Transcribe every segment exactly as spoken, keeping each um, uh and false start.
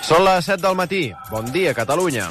Són les set del matí. Bon dia, Catalunya.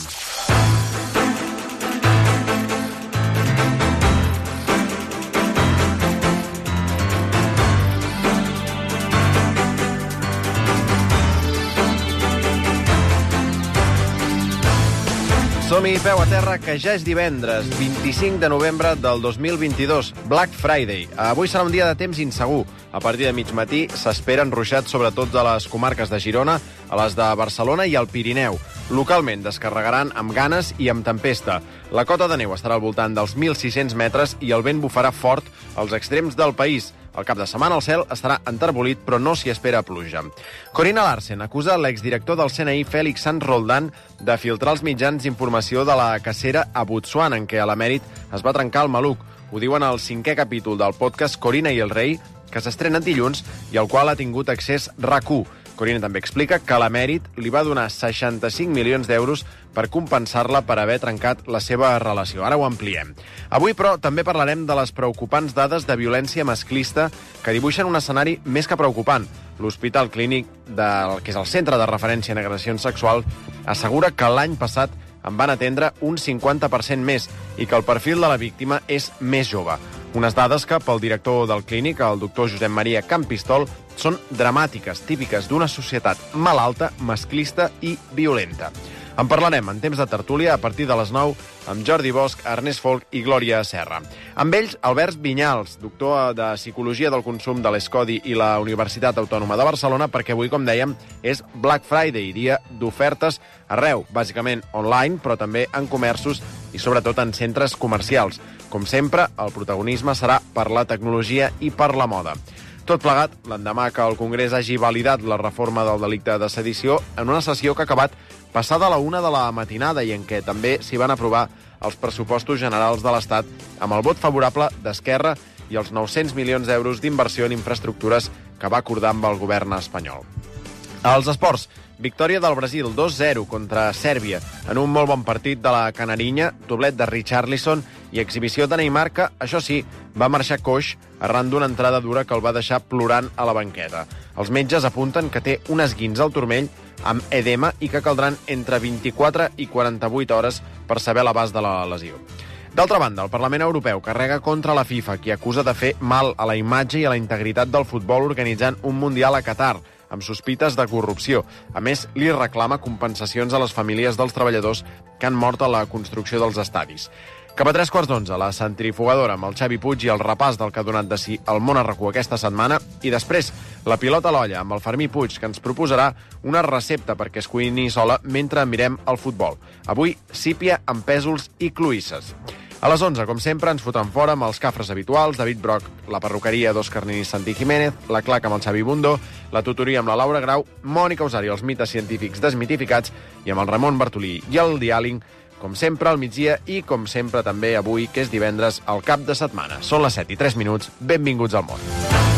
Som-hi, peu a terra, que ja és divendres, vint-i-cinc de novembre del dos mil vint-i-dos, Black Friday. Avui serà un dia de temps insegur. A partir de mig matí s'esperen ruixats sobretot de les comarques de Girona, a les de Barcelona i el Pirineu. Localment descarregaran amb ganes i amb tempesta. La cota de neu estarà al voltant dels mil sis-cents metres i el vent bufarà fort als extrems del país. Al cap de setmana el cel estarà enterbolit, però no s'hi espera pluja. Corina Larsen acusa l'exdirector del C N I, Félix Sanz Roldán, de filtrar els mitjans d'informació de la cacera a Botswana, en què a l'emèrit es va trencar el maluc. Ho diuen al cinquè capítol del podcast Corina i el rei, que s'estrena dilluns i al qual ha tingut accés RAC u. Corina també explica que l'emèrit li va donar seixanta-cinc milions d'euros per compensar-la per haver trencat la seva relació. Ara ho ampliem. Avui, però, també parlarem de les preocupants dades de violència masclista que dibuixen un escenari més que preocupant. L'Hospital Clínic, del que és el Centre de Referència en Agressions Sexuals, assegura que l'any passat en van atendre un cinquanta per cent més i que el perfil de la víctima és més jove. Unes dades que, pel director del clínic, el doctor Josep Maria Campistol, són dramàtiques, típiques d'una societat malalta, masclista i violenta. En parlarem en temps de tertúlia a partir de les nou amb Jordi Bosch, Ernest Folk i Glòria Serra. Amb ells, Albert Vinyals, doctor de Psicologia del Consum de l'Escodi i la Universitat Autònoma de Barcelona, perquè avui, com dèiem, és Black Friday, dia d'ofertes arreu, bàsicament online, però també en comerços i sobretot en centres comercials. Com sempre, el protagonisme serà per la tecnologia i per la moda. Tot plegat, l'endemà que el Congrés hagi validat la reforma del delicte de sedició en una sessió que ha acabat passada a la una de la matinada i en què també s'hi van aprovar els pressupostos generals de l'Estat amb el vot favorable d'Esquerra i els nou-cents milions d'euros d'inversió en infraestructures que va acordar amb el govern espanyol. Als esports, victòria del Brasil dos zero contra Sèrbia en un molt bon partit de la Canarinya, doblet de Richarlison i exhibició de Neymar que, això sí, va marxar coix arran d'una entrada dura que el va deixar plorant a la banqueta. Els metges apunten que té un esguinç al turmell amb edema i que caldran entre vint-i-quatre i quaranta-vuit hores per saber l'abast de la lesió. D'altra banda, el Parlament Europeu carrega contra la FIFA, qui acusa de fer mal a la imatge i a la integritat del futbol organitzant un Mundial a Qatar, amb sospites de corrupció. A més, li reclama compensacions a les famílies dels treballadors que han mort a la construcció dels estadis. Cap a tres quarts d'onze, la centrifugadora amb el Xavi Puig i el repàs del que ha donat de si el món a RAC u aquesta setmana, i després la pilota a l'olla amb el Fermí Puig, que ens proposarà una recepta perquè es cuini sola mentre mirem el futbol. Avui, sípia amb pèsols i cloïsses. A les onze, com sempre, ens fotem fora amb els cafres habituals, David Broc, la perruqueria d'Òscar Nin i Santi Jiménez, la claca amb el Xavi Bundó, la tutoria amb la Laura Grau, Mònica Usari, els mites científics desmitificats, i amb el Ramon Bartolí i el diàling, com sempre, al migdia i, com sempre, també avui, que és divendres, al cap de setmana. Són les set i tres minuts. Benvinguts al món.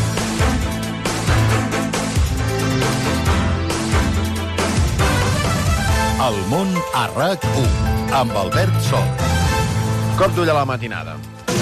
El món a RAC u, amb Albert Sol. Cop d'ull a la matinada.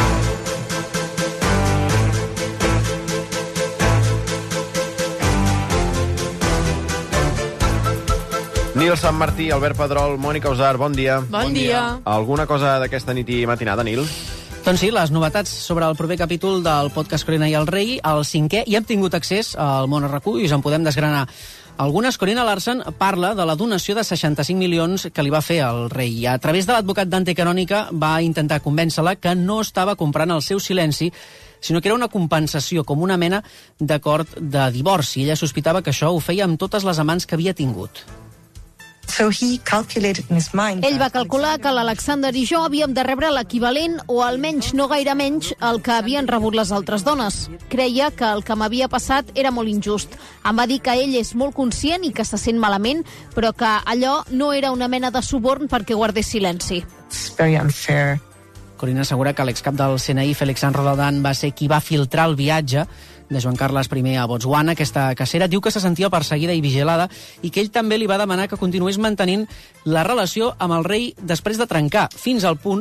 Nil Sant Martí, Albert Pedrol, Mònica Usar, bon dia. Bon, bon dia. Alguna cosa d'aquesta nit i matinada, Nil? Doncs sí, les novetats sobre el proper capítol del podcast Corina i el rei, el cinquè, i hem tingut accés al món a RAC u i us en podem desgranar algunes. Corina Larsen parla de la donació de seixanta-cinc milions que li va fer el rei. A través de l'advocat Dante Canònica va intentar convèncer-la que no estava comprant el seu silenci, sinó que era una compensació, com una mena d'acord de divorci. Ella sospitava que això ho feia amb totes les amants que havia tingut. So he calculated in his mind. Ell va calcular que l'Alexander i jo havíem de rebre l'equivalent, o almenys no gaire menys, el que havien rebut les altres dones. Creia que el que m'havia passat era molt injust. Em va dir que ell és molt conscient i que se sent malament, però que allò no era una mena de suborn perquè guardés silenci. It's very unfair. Corina assegura que l'excap del C N I, Félix Sanz Roldán, va ser qui va filtrar el viatge de Joan Carles I a Botswana. Aquesta cacera diu que se sentia perseguida i vigilada i que ell també li va demanar que continués mantenint la relació amb el rei després de trencar, fins al punt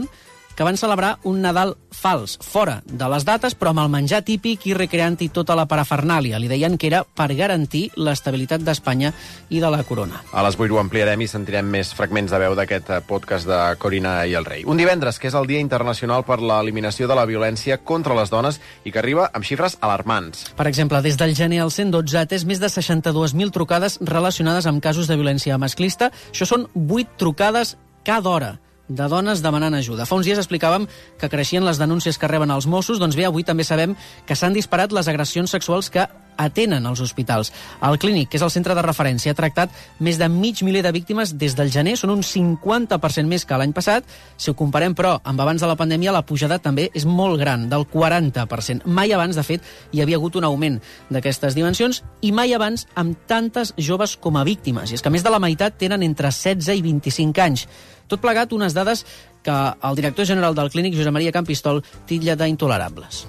que van celebrar un Nadal fals, fora de les dates, però amb el menjar típic i recreant-hi tota la parafernàlia. Li deien que era per garantir l'estabilitat d'Espanya i de la corona. A les vuit ho ampliarem i sentirem més fragments de veu d'aquest podcast de Corina i el Rei. Un divendres, que és el Dia Internacional per l'Eliminació de la Violència contra les Dones i que arriba amb xifres alarmants. Per exemple, des del gener al cent dotze ha atès més de seixanta-dues mil trucades relacionades amb casos de violència masclista. Això són vuit trucades cada hora de dones demanant ajuda. Fa uns dies explicàvem que creixien les denúncies que reben els Mossos, doncs bé, avui també sabem que s'han disparat les agressions sexuals que atenen als hospitals. El Clínic, que és el centre de referència, ha tractat més de mig miler de víctimes des del gener, són un cinquanta per cent més que l'any passat. Si ho comparem, però, amb abans de la pandèmia, la pujada també és molt gran, del quaranta per cent. Mai abans, de fet, hi havia hagut un augment d'aquestes dimensions i mai abans amb tantes joves com a víctimes. I és que més de la meitat tenen entre setze i vint-i-cinc anys. Tot plegat, unes dades que el director general del Clínic, Josep Maria Campistol, titlla d'intolerables.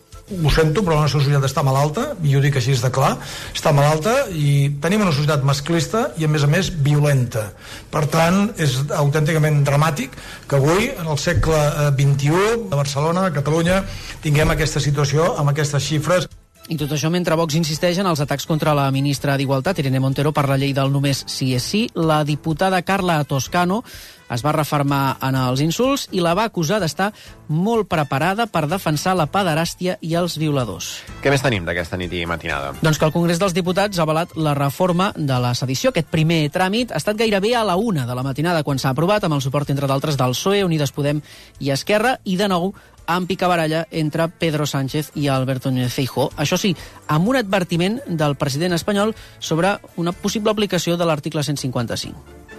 Ho sento, però la nostra societat està malalta, i ho dic així de clar, està malalta i tenim una societat masclista i, a més a més, violenta. Per tant, és autènticament dramàtic que avui, en el segle vint-i-u, a Barcelona, a Catalunya, tinguem aquesta situació amb aquestes xifres. I tot això mentre Vox insisteix en els atacs contra la ministra d'Igualtat, Irene Montero, per la llei del només sí és sí. La diputada Carla Toscano es va refermar en els insults i la va acusar d'estar molt preparada per defensar la pederàstia i els violadors. Què més tenim d'aquesta nit i matinada? Doncs que el Congrés dels Diputats ha avalat la reforma de la sedició. Aquest primer tràmit ha estat gairebé a la una de la matinada quan s'ha aprovat, amb el suport, entre d'altres, del P S O E, Unides Podem i Esquerra, i de nou amb picabaralla entre Pedro Sánchez i Alberto Núñez Feijóo. Això sí, amb un advertiment del president espanyol sobre una possible aplicació de l'article cent cinquanta-cinc.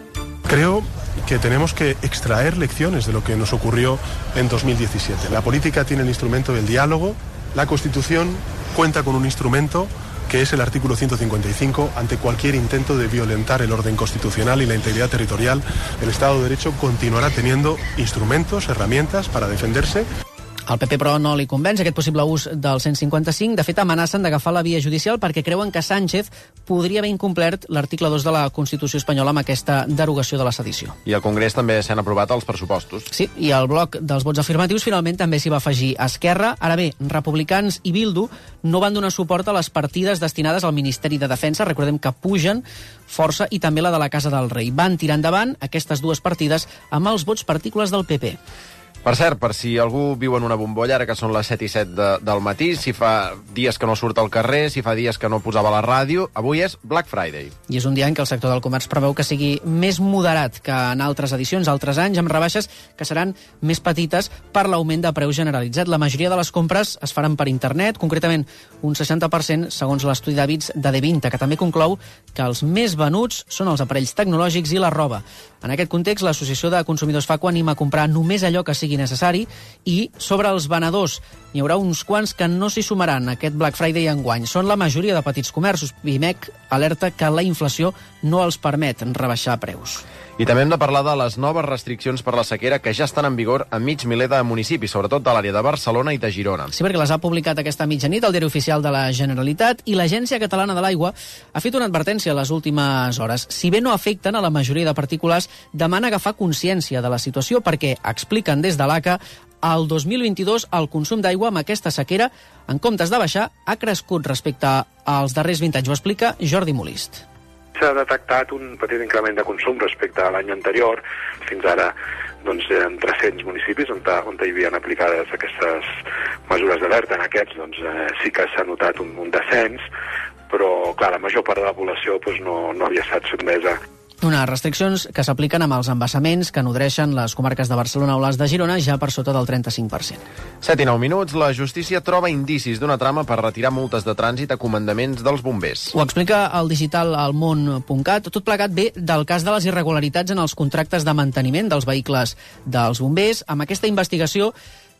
Creo que tenemos que extraer lecciones de lo que nos ocurrió en dos mil diecisiete. La política tiene el instrumento del diálogo, la Constitución cuenta con un instrumento que es el artículo ciento cincuenta y cinco. Ante cualquier intento de violentar el orden constitucional y la integridad territorial, el Estado de Derecho continuará teniendo instrumentos, herramientas para defenderse. Al P P, però, no li convenç aquest possible ús del cent cinquanta-cinc. De fet, amenacen d'agafar la via judicial perquè creuen que Sánchez podria haver incomplert l'article dos de la Constitució espanyola amb aquesta derogació de la sedició. I al Congrés també s'han aprovat els pressupostos. Sí, i el bloc dels vots afirmatius finalment també s'hi va afegir Esquerra. Ara bé, Republicans i Bildu no van donar suport a les partides destinades al Ministeri de Defensa. Recordem que pugen força, i també la de la Casa del Rei. Van tirar endavant aquestes dues partides amb els vots particulars del P P. Per cert, per si algú viu en una bombolla, ara que són les set i set de, del matí, si fa dies que no surt al carrer, si fa dies que no posava la ràdio, avui és Black Friday. I és un dia en què el sector del comerç preveu que sigui més moderat que en altres edicions, altres anys, amb rebaixes que seran més petites per l'augment de preu generalitzat. La majoria de les compres es faran per internet, concretament un seixanta per cent, segons l'estudi d'hàbits de Devinta, que també conclou que els més venuts són els aparells tecnològics i la roba. En aquest context, l'Associació de Consumidors FACU anima a comprar només allò que sigui necessari, i sobre els venedors n'hi haurà uns quants que no s'hi sumaran a aquest Black Friday enguany. Són la majoria de petits comerços. Pimec alerta que la inflació no els permet rebaixar preus. I també hem de parlar de les noves restriccions per la sequera que ja estan en vigor a mig miler de municipis, sobretot de l'àrea de Barcelona i de Girona. Sí, perquè les ha publicat aquesta mitjanit al Diari Oficial de la Generalitat, i l'Agència Catalana de l'Aigua ha fet una advertència a les últimes hores. Si bé no afecten a la majoria de particulars, demana agafar consciència de la situació perquè, expliquen des de l'A C A, el dos mil vint-i-dos el consum d'aigua amb aquesta sequera, en comptes de baixar, ha crescut respecte als darrers vint anys. Ho explica Jordi Molist. S'ha detectat un petit increment de consum respecte a l'any anterior. Fins ara doncs, en tres-cents municipis on, on hi havien aplicades aquestes mesures d'alerta. En aquests doncs, eh, sí que s'ha notat un, un descens, però clar, la major part de la població doncs, no, no havia estat sotmesa. Unes restriccions que s'apliquen amb els embassaments que nodreixen les comarques de Barcelona o les de Girona, ja per sota del trenta-cinc per cent. set i nou minuts, la justícia troba indicis d'una trama per retirar multes de trànsit a comandaments dels bombers. Ho explica el digital almón punt cat. Tot plegat ve del cas de les irregularitats en els contractes de manteniment dels vehicles dels bombers. Amb aquesta investigació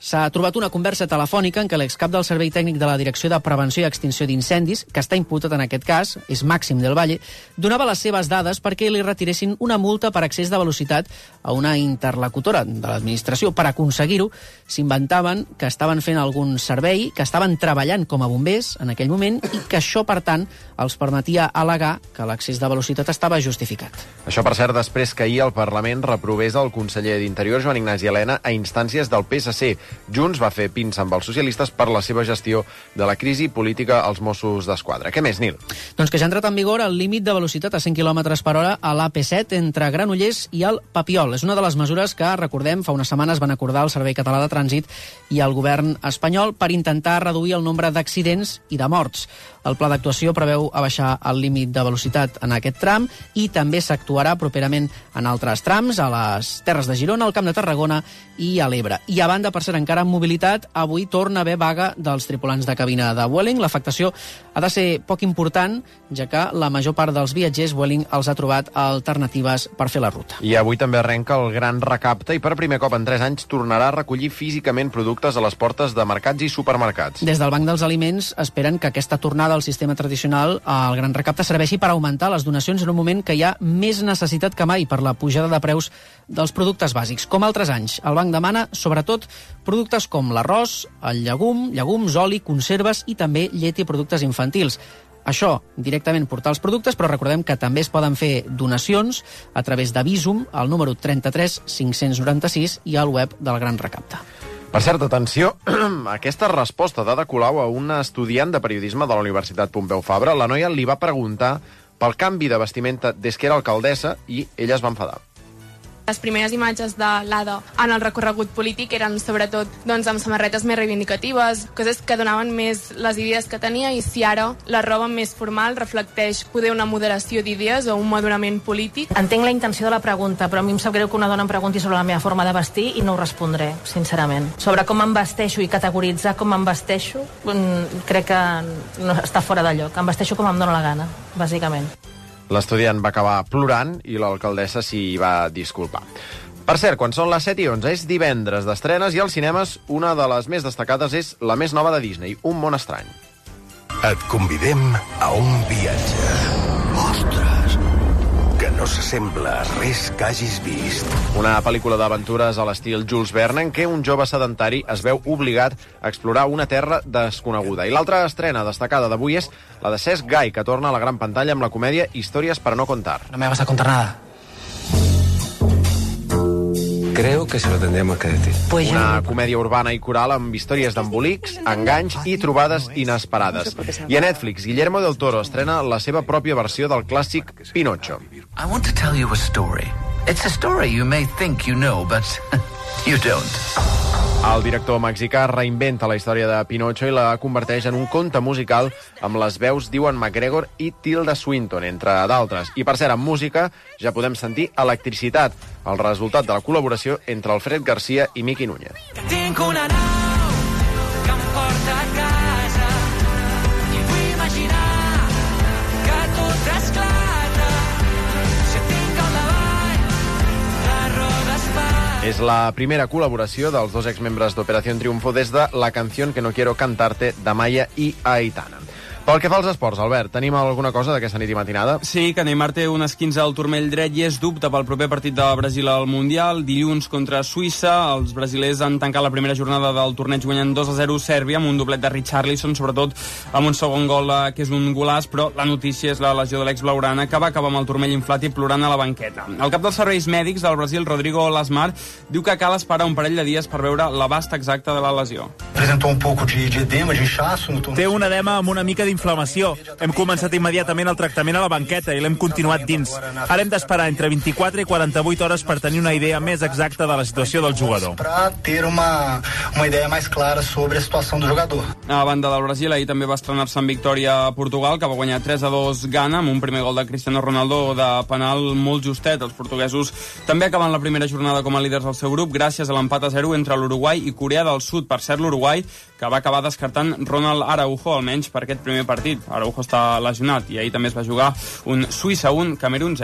S'ha trobat una conversa telefònica en què l'excap del Servei Tècnic de la Direcció de Prevenció i Extinció d'Incendis, que està imputat en aquest cas, és Màxim del Valle, donava les seves dades perquè li retiressin una multa per excés de velocitat a una interlocutora de l'administració. Per aconseguir-ho, s'inventaven que estaven fent algun servei, que estaven treballant com a bombers en aquell moment i que això, per tant, els permetia al·legar que l'excés de velocitat estava justificat. Això, per cert, després que ahir el Parlament reprovés el conseller d'Interior, Joan Ignasi Elena, a instàncies del P S C. Junts va fer pinça amb els socialistes per la seva gestió de la crisi política als Mossos d'Esquadra. Què més, Nil? Doncs que ja ha entrat en vigor el límit de velocitat a cent quilòmetres per hora a l'A P set entre Granollers i el Papiol. És una de les mesures que, recordem, fa unes setmanes van acordar el Servei Català de Trànsit i el govern espanyol per intentar reduir el nombre d'accidents i de morts. El pla d'actuació preveu abaixar el límit de velocitat en aquest tram i també s'actuarà properament en altres trams, a les Terres de Girona, al Camp de Tarragona i a l'Ebre. I a banda, per ser encara en mobilitat, avui torna a haver vaga dels tripulants de cabina de Vueling. L'afectació ha de ser poc important, ja que la major part dels viatgers Vueling els ha trobat alternatives per fer la ruta. I avui també arrenca el Gran Recapte i per primer cop en tres anys tornarà a recollir físicament productes a les portes de mercats i supermercats. Des del Banc dels Aliments esperen que aquesta tornada al sistema tradicional al Gran Recapte serveixi per augmentar les donacions en un moment que hi ha més necessitat que mai per la pujada de preus dels productes bàsics. Com altres anys, el banc demana, sobretot, productes com l'arròs, el llegum, llegums, oli, conserves i també llet i productes infantils. Això, directament portar els productes, però recordem que també es poden fer donacions a través de Bizum, al número trenta-tres cinc-cents noranta-sis i al web del Gran Recapte. Per cert, atenció, aquesta resposta d'Ada Colau a una estudiant de periodisme de la Universitat Pompeu Fabra. La noia li va preguntar pel canvi de vestimenta des que era alcaldessa i ella es va enfadar. Les primeres imatges de l'Ada en el recorregut polític eren sobretot doncs, amb samarretes més reivindicatives, coses que donaven més les idees que tenia, i si ara la roba més formal reflecteix poder una moderació d'idees o un madurament polític. Entenc la intenció de la pregunta, però a mi em sap greu que una dona em pregunti sobre la meva forma de vestir i no ho respondré, sincerament. Sobre com em vesteixo i categoritzar com em vesteixo, crec que no està fora de lloc. Em vesteixo com em dóna la gana, bàsicament. L'estudiant va acabar plorant i l'alcaldessa s'hi va disculpar. Per cert, quan són les set i onze és divendres d'estrenes i als cinemes una de les més destacades és la més nova de Disney, Un món estrany. Et convidem a un viatge. Ostres, que no s'assembla a res que hagis vist. Una pel·lícula d'aventures a l'estil Jules Verne en què un jove sedentari es veu obligat a explorar una terra desconeguda. I l'altra estrena destacada d'avui és la de Cesc Gai, que torna a la gran pantalla amb la comèdia Històries para no contar. No me vas a contar nada. Creo que se lo tendríamos que decir. Una comèdia urbana i coral amb històries d'embolics, enganys i trobades inesperades. I a Netflix, Guillermo del Toro estrena la seva pròpia versió del clàssic Pinocho. I want to tell you a story. It's a story you may think you know, but you don't. El director mexicà reinventa la història de Pinocho i la converteix en un conte musical amb les veus d'Ewan McGregor i Tilda Swinton, entre d'altres. I per cert, amb música ja podem sentir Electricitat, el resultat de la col·laboració entre Alfred Garcia i Miki Núñez. Que tinc una nau que em porta a casa i vull imaginar que tot esclata. Si tinc al davant la roda es fa. És la primera col·laboració dels dos exmembres d'Operación Triunfo des de La canción que no quiero cantarte de Maya i Aitana. Pel que fa als esports, Albert, tenim alguna cosa d'aquesta nit i matinada? Sí, que Neymar té un esquince al turmell dret i és dubte pel proper partit de Brasil al Mundial. Dilluns contra Suïssa, els brasilers han tancat la primera jornada del torneig guanyant dos a zero Sèrbia amb un doblet de Richarlison, sobretot amb un segon gol que és un golaç, però la notícia és la lesió de l'ex blaugrana, que va acabar amb el turmell inflat i plorant a la banqueta. El cap dels serveis mèdics del Brasil, Rodrigo Lasmar, diu que cal esperar un parell de dies per veure l'abast exacte de la lesió. Presentou un poco de, de edema, de inchaço. No Té un edema amb una mica d'inflamació. Hem començat immediatament el tractament a la banqueta i l'hem continuat dins. Ara hem d'esperar entre vint-i-quatre i quaranta-vuit hores per tenir una idea més exacta de la situació del jugador. Para ter uma, uma idea més clara sobre la situació del jugador. A banda del Brasil, ahir també va estrenar-se en victòria a Portugal, que va guanyar tres a dos Ghana, amb un primer gol de Cristiano Ronaldo de penal molt justet. Els portuguesos també acaben la primera jornada com a líders del seu grup gràcies a l'empat a zero entre l'Uruguai i Corea del Sud. Per cert, l'Uruguai, que va acabar descartant Ronald Araujo, almenys per aquest primer partit. Araujo està lesionat i ahir també es va jugar un Suïssa un, Camerun zero.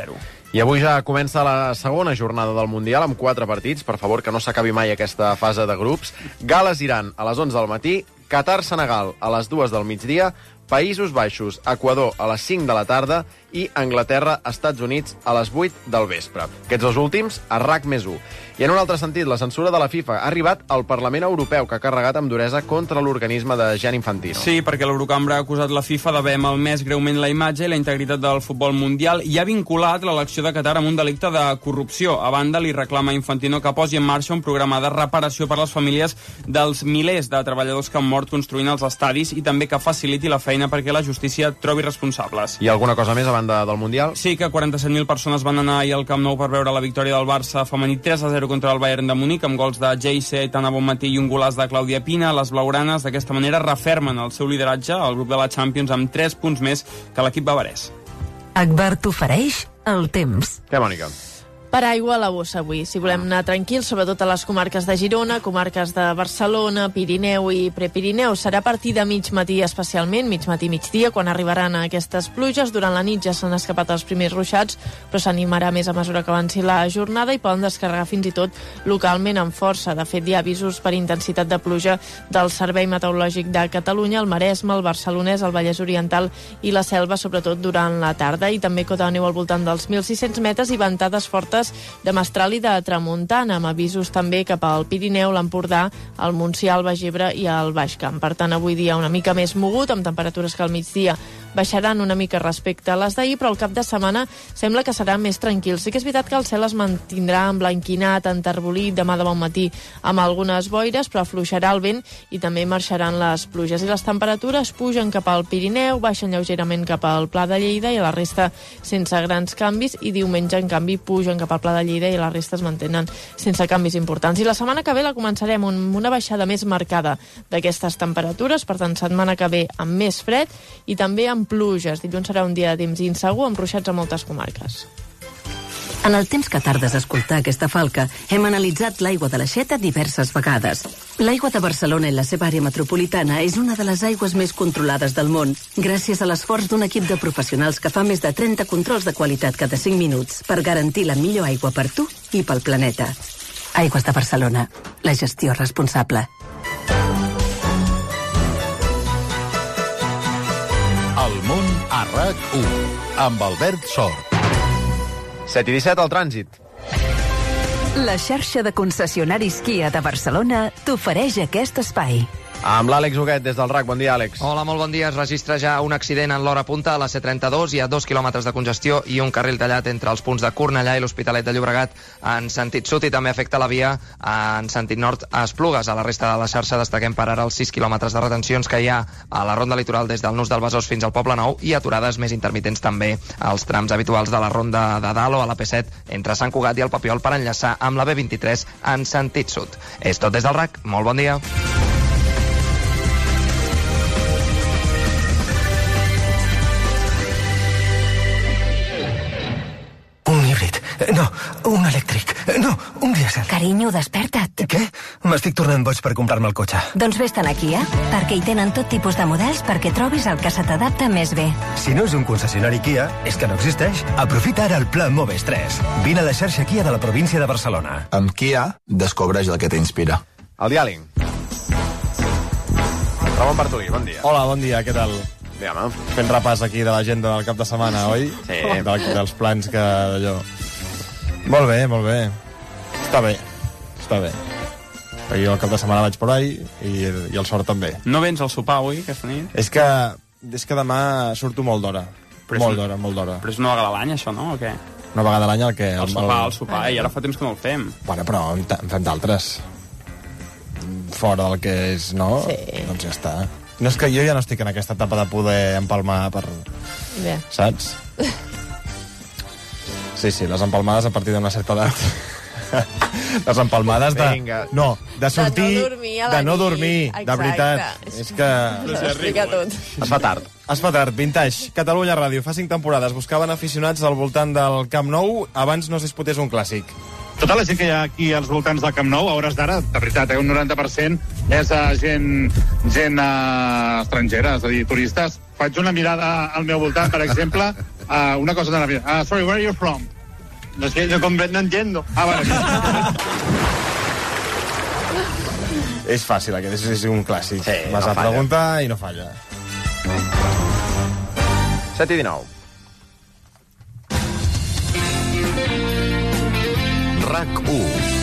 I avui ja comença la segona jornada del Mundial amb quatre partits. Per favor, que no s'acabi mai aquesta fase de grups. Gal·les-Iran a les onze del matí, Qatar-Senegal a les dues del migdia, Països Baixos, Equador a les cinc de la tarda i Anglaterra-Estats Units a les vuit del vespre. Aquests dos últims a RAC més u. I en un altre sentit, la censura de la FIFA ha arribat al Parlament Europeu, que ha carregat amb duresa contra l'organisme de Gianni Infantino. Sí, perquè l'Eurocambra ha acusat la FIFA d'haver malmès greument la imatge i la integritat del futbol mundial i ha vinculat l'elecció de Qatar amb un delicte de corrupció. A banda, li reclama a Infantino que posi en marxa un programa de reparació per a les famílies dels milers de treballadors que han mort construint els estadis i també que faciliti la feina perquè la justícia trobi responsables. I alguna cosa més a banda del Mundial? Sí, que quaranta-set mil persones van anar ahir al Camp Nou per veure la victòria del Barça femení tres a zero contra el Bayern de Munic, amb gols de Geise, Aitana Bonmatí i un golaç de Clàudia Pina. Les blaugranes d'aquesta manera refermen el seu lideratge al grup de la Champions amb tres punts més que l'equip bavarès. Agbar t'ofereix el temps. Què, Mònica? Paraigua a la bossa avui, si volem anar tranquils, sobretot a les comarques de Girona, comarques de Barcelona, Pirineu i Prepirineu. Serà a partir de mig matí especialment, mig matí, migdia, quan arribaran aquestes pluges. Durant la nit ja s'han escapat els primers ruixats, però s'animarà més a mesura que avanci la jornada i poden descarregar fins i tot localment amb força. De fet, hi ha avisos per intensitat de pluja del Servei Meteorològic de Catalunya, el Maresme, el Barcelonès, el Vallès Oriental i la Selva, sobretot durant la tarda, i també cota de neu al voltant dels mil sis-cents metres i ventades fortes de mestral i de tramuntana, amb avisos també cap al Pirineu, l'Empordà, el Montsià, el Baix Ebre i el Baix Camp. Per tant, avui dia una mica més mogut, amb temperatures que al migdia baixaran una mica respecte a les d'ahir, però el cap de setmana sembla que serà més tranquil. Sí que és veritat que el cel es mantindrà emblanquinat, enterbolit, demà de bon matí amb algunes boires, però afluixarà el vent i també marxaran les pluges. I les temperatures pugen cap al Pirineu, baixen lleugerament cap al Pla de Lleida i a la resta sense grans canvis, i diumenge, en canvi, pugen cap al Pla de Lleida i la resta es mantenen sense canvis importants. I la setmana que ve la començarem amb una baixada més marcada d'aquestes temperatures, per tant, setmana que ve amb més fred i també amb pluges. Dilluns serà un dia de temps insegur amb ruixats a moltes comarques. En el temps que tardes a escoltar aquesta falca, hem analitzat l'aigua de l'Aixeta diverses vegades. L'aigua de Barcelona i la seva àrea metropolitana és una de les aigües més controlades del món, gràcies a l'esforç d'un equip de professionals que fa més de trenta controls de qualitat cada cinc minuts per garantir la millor aigua per tu i pel planeta. Aigües de Barcelona. La gestió responsable. El món a RAC u, amb Albert Sort. set i disset al trànsit. La xarxa de concessionaris Kia de Barcelona t'ofereix aquest espai. Amb l'Àlex Huguet, des del RAC. Bon dia, Àlex. Hola, molt bon dia. Es registra ja un accident en l'hora punta a la C trenta-dos. Hi ha dos quilòmetres de congestió i un carril tallat entre els punts de Cornellà i l'Hospitalet de Llobregat en sentit sud, i també afecta la via en sentit nord a Esplugues. A la resta de la xarxa destaquem per ara els sis quilòmetres de retencions que hi ha a la ronda litoral des del Nus del Besòs fins al Poble Nou, i aturades més intermitents també als trams habituals de la ronda de Dalt o a la P set entre Sant Cugat i el Papiol per enllaçar amb la B vint-i-tres en sentit sud. És tot des del RAC. Molt bon dia. No, un elèctric. No, un dièsel. Carinyo, desperta't. Què? M'estic tornant boig per comprar-me el cotxe. Doncs vés-te'n a Kia, perquè hi tenen tot tipus de models perquè trobis el que se t'adapta més bé. Si no és un concessionari Kia, és que no existeix. Aprofita ara el Pla Moves tres. Vine a la xarxa Kia de la província de Barcelona. Amb Kia, descobreix el que t'inspira. El diàleg. Ramon Bartolí, bon dia. Hola, bon dia, què tal? Bé, home. Fent repàs aquí de l'agenda del cap de setmana, oi? Sí. De, dels plans que allò... Molt bé, molt bé. Està bé, està bé. Perquè jo el cap de setmana vaig por ahí i, i el Sort també. No vens al sopar avui, aquesta nit? És que, és que demà surto molt d'hora. Molt d'hora, molt d'hora. Però és una vegada a l'any, això, no? O què? Una vegada a l'any el què? El, el sopar, el sopar, i ara fa temps que no el fem. Bueno, però en, en fem d'altres. Fora del que és, no? Sí. Doncs ja està. No és que jo ja no estic en aquesta etapa de poder empalmar per... Bé. Saps? Sí, sí, les empalmades a partir d'una certa edat. Les empalmades de... Vinga. No, de sortir... De no dormir a la de no nit. dormir, Exacte. de veritat. És que... Explica tot. Es fa tard. Es fa tard. Vintage. Catalunya Ràdio. Fa cinc temporades. Buscaven aficionats al voltant del Camp Nou abans no es disputés un clàssic. Tota la gent que hi ha aquí als voltants del Camp Nou, a hores d'ara, de veritat, eh, un noranta per cent és uh, gent, gent uh, estrangera, és a dir, turistes. Faig una mirada al meu voltant, per exemple, uh, una cosa de la vida. Uh, sorry, where are you from? No sé, no comprendo, no entiendo. Ah, bueno. És fàcil, aquest és un clàssic. Sí, Vas no a falla. preguntar i no falla. set i dinou. RAC u.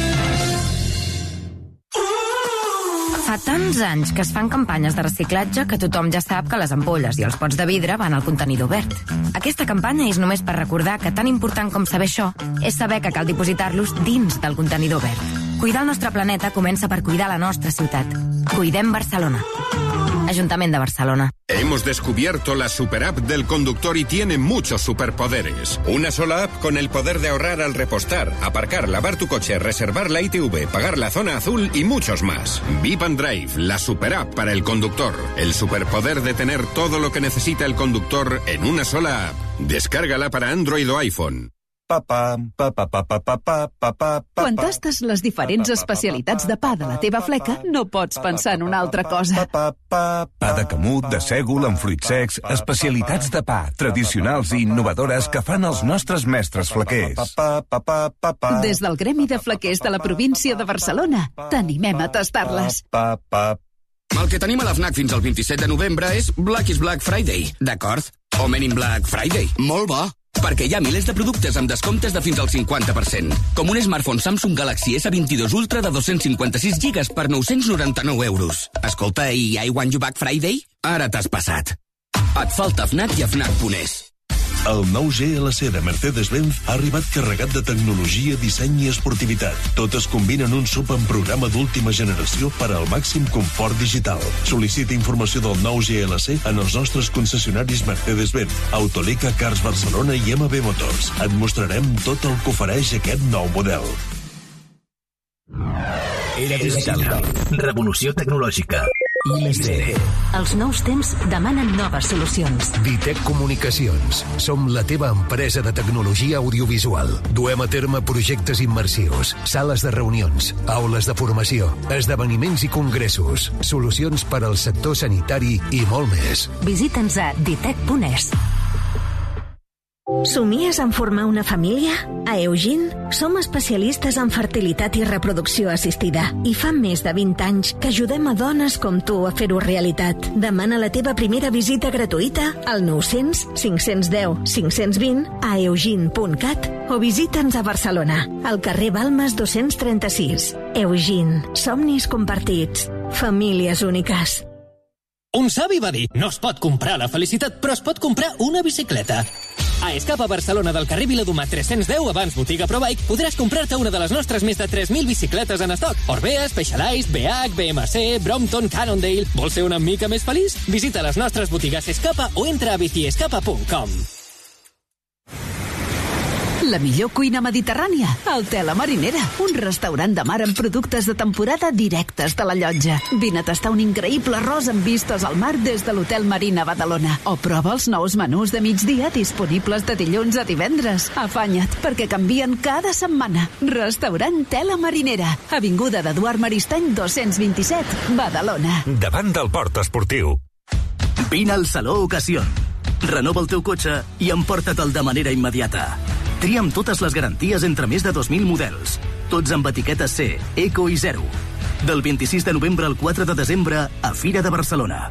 Fa tants anys que es fan campanyes de reciclatge que tothom ja sap que les ampolles i els pots de vidre van al contenidor verd. Aquesta campanya és només per recordar que tan important com saber això és saber que cal dipositar-los dins del contenidor verd. Cuidar el nostre planeta comença per cuidar la nostra ciutat. Cuidem Barcelona. Ajuntament de Barcelona. Hemos descubierto la superapp del conductor y tiene muchos superpoderes. Una sola app con el poder de ahorrar al repostar, aparcar, lavar tu coche, reservar la I T V, pagar la zona azul y muchos más. Vip and Drive, la superapp para el conductor. El superpoder de tener todo lo que necesita el conductor en una sola app. Descárgala para Android o iPhone. Quan tastes les diferents especialitats de pa de la teva fleca, no pots pensar en una altra cosa. Pa de camut, de sègol, amb fruits secs, especialitats de pa, tradicionals i innovadores que fan els nostres mestres flequers. Des del Gremi de Flequers de la província de Barcelona, t'animem a tastar-les. El que tenim a la FNAC fins al vint-i-set de novembre és Black is Black Friday, d'acord? O Men in Black Friday. Molt bo. Perquè hi ha milers de productes amb descomptes de fins al cinquanta per cent. Com un smartphone Samsung Galaxy S vint-i-dos Ultra de dos-cents cinquanta-sis gigas per nou-cents noranta-nou euros. Escolta, i I Want You Back Friday? Ara t'has passat. Et falta FNAC i a FNAC punt es. El nou G L C de Mercedes-Benz ha arribat carregat de tecnologia, disseny i esportivitat. Totes combinen un sub en programa d'última generació per al màxim confort digital. Sol·licita informació del nou G L C en els nostres concessionaris Mercedes-Benz, Autolica, Cars Barcelona i M B Motors. Et mostrarem tot el que ofereix aquest nou model. Era digital. Revolució tecnològica. I més D. Els nous temps demanen noves solucions. Vitec Comunicacions. Som la teva empresa de tecnologia audiovisual. Duem a terme projectes immersius, sales de reunions, aules de formació, esdeveniments i congressos, solucions per al sector sanitari i molt més. Visita'ns a ditec punt es. Somies en formar una família? A Eugene som especialistes en fertilitat i reproducció assistida i fa més de vint anys que ajudem a dones com tu a fer-ho realitat. Demana la teva primera visita gratuïta al nou-cents cinc-cents deu cinc-cents vint a eugene punt cat o visita'ns a Barcelona, al carrer Balmes dos-cents trenta-sis. Eugene, somnis compartits, famílies úniques. Un savi va dir, no es pot comprar la felicitat, però es pot comprar una bicicleta. A Escapa Barcelona del carrer Viladomat tres-cents deu, abans botiga ProBike, podràs comprar-te una de les nostres més de tres mil bicicletes en estoc. Orbea, Specialized, B H, B M C, Brompton, Cannondale. Vols ser una mica més feliç? Visita les nostres botigues Escapa o entra a biciescapa punt com. La millor cuina mediterrània, al Tela Marinera, un restaurant de mar amb productes de temporada directes de la llotja. Vine a tastar un increïble arròs amb vistes al mar des de l'Hotel Marina Badalona. O prova els nous menús de migdia disponibles de dilluns a divendres. Afanya't, perquè canvien cada setmana. Restaurant Tela Marinera, avinguda d'Eduard Maristany dos-cents vint-i-set, Badalona. Davant del port esportiu. Vine al Saló Ocasión. Renova el teu cotxe i emporta-te'l de manera immediata. Tria amb totes les garanties entre més de dos mil models. Tots amb etiquetes C, Eco i Zero. Del vint-i-sis de novembre al quatre de desembre a Fira de Barcelona.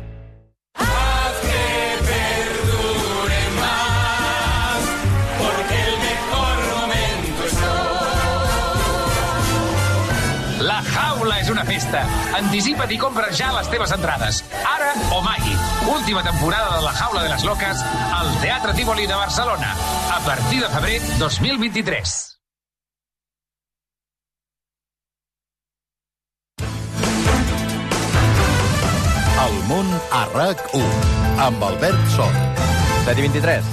La Jaula és una festa. Anticipa't i compra ja les teves entrades. Ara o mai. Última temporada de La Jaula de les Loques al Teatre Tívoli de Barcelona. A partir de febrer dos mil vint-i-tres. El món a RAC u, amb Albert Sort. set i vint-i-tres.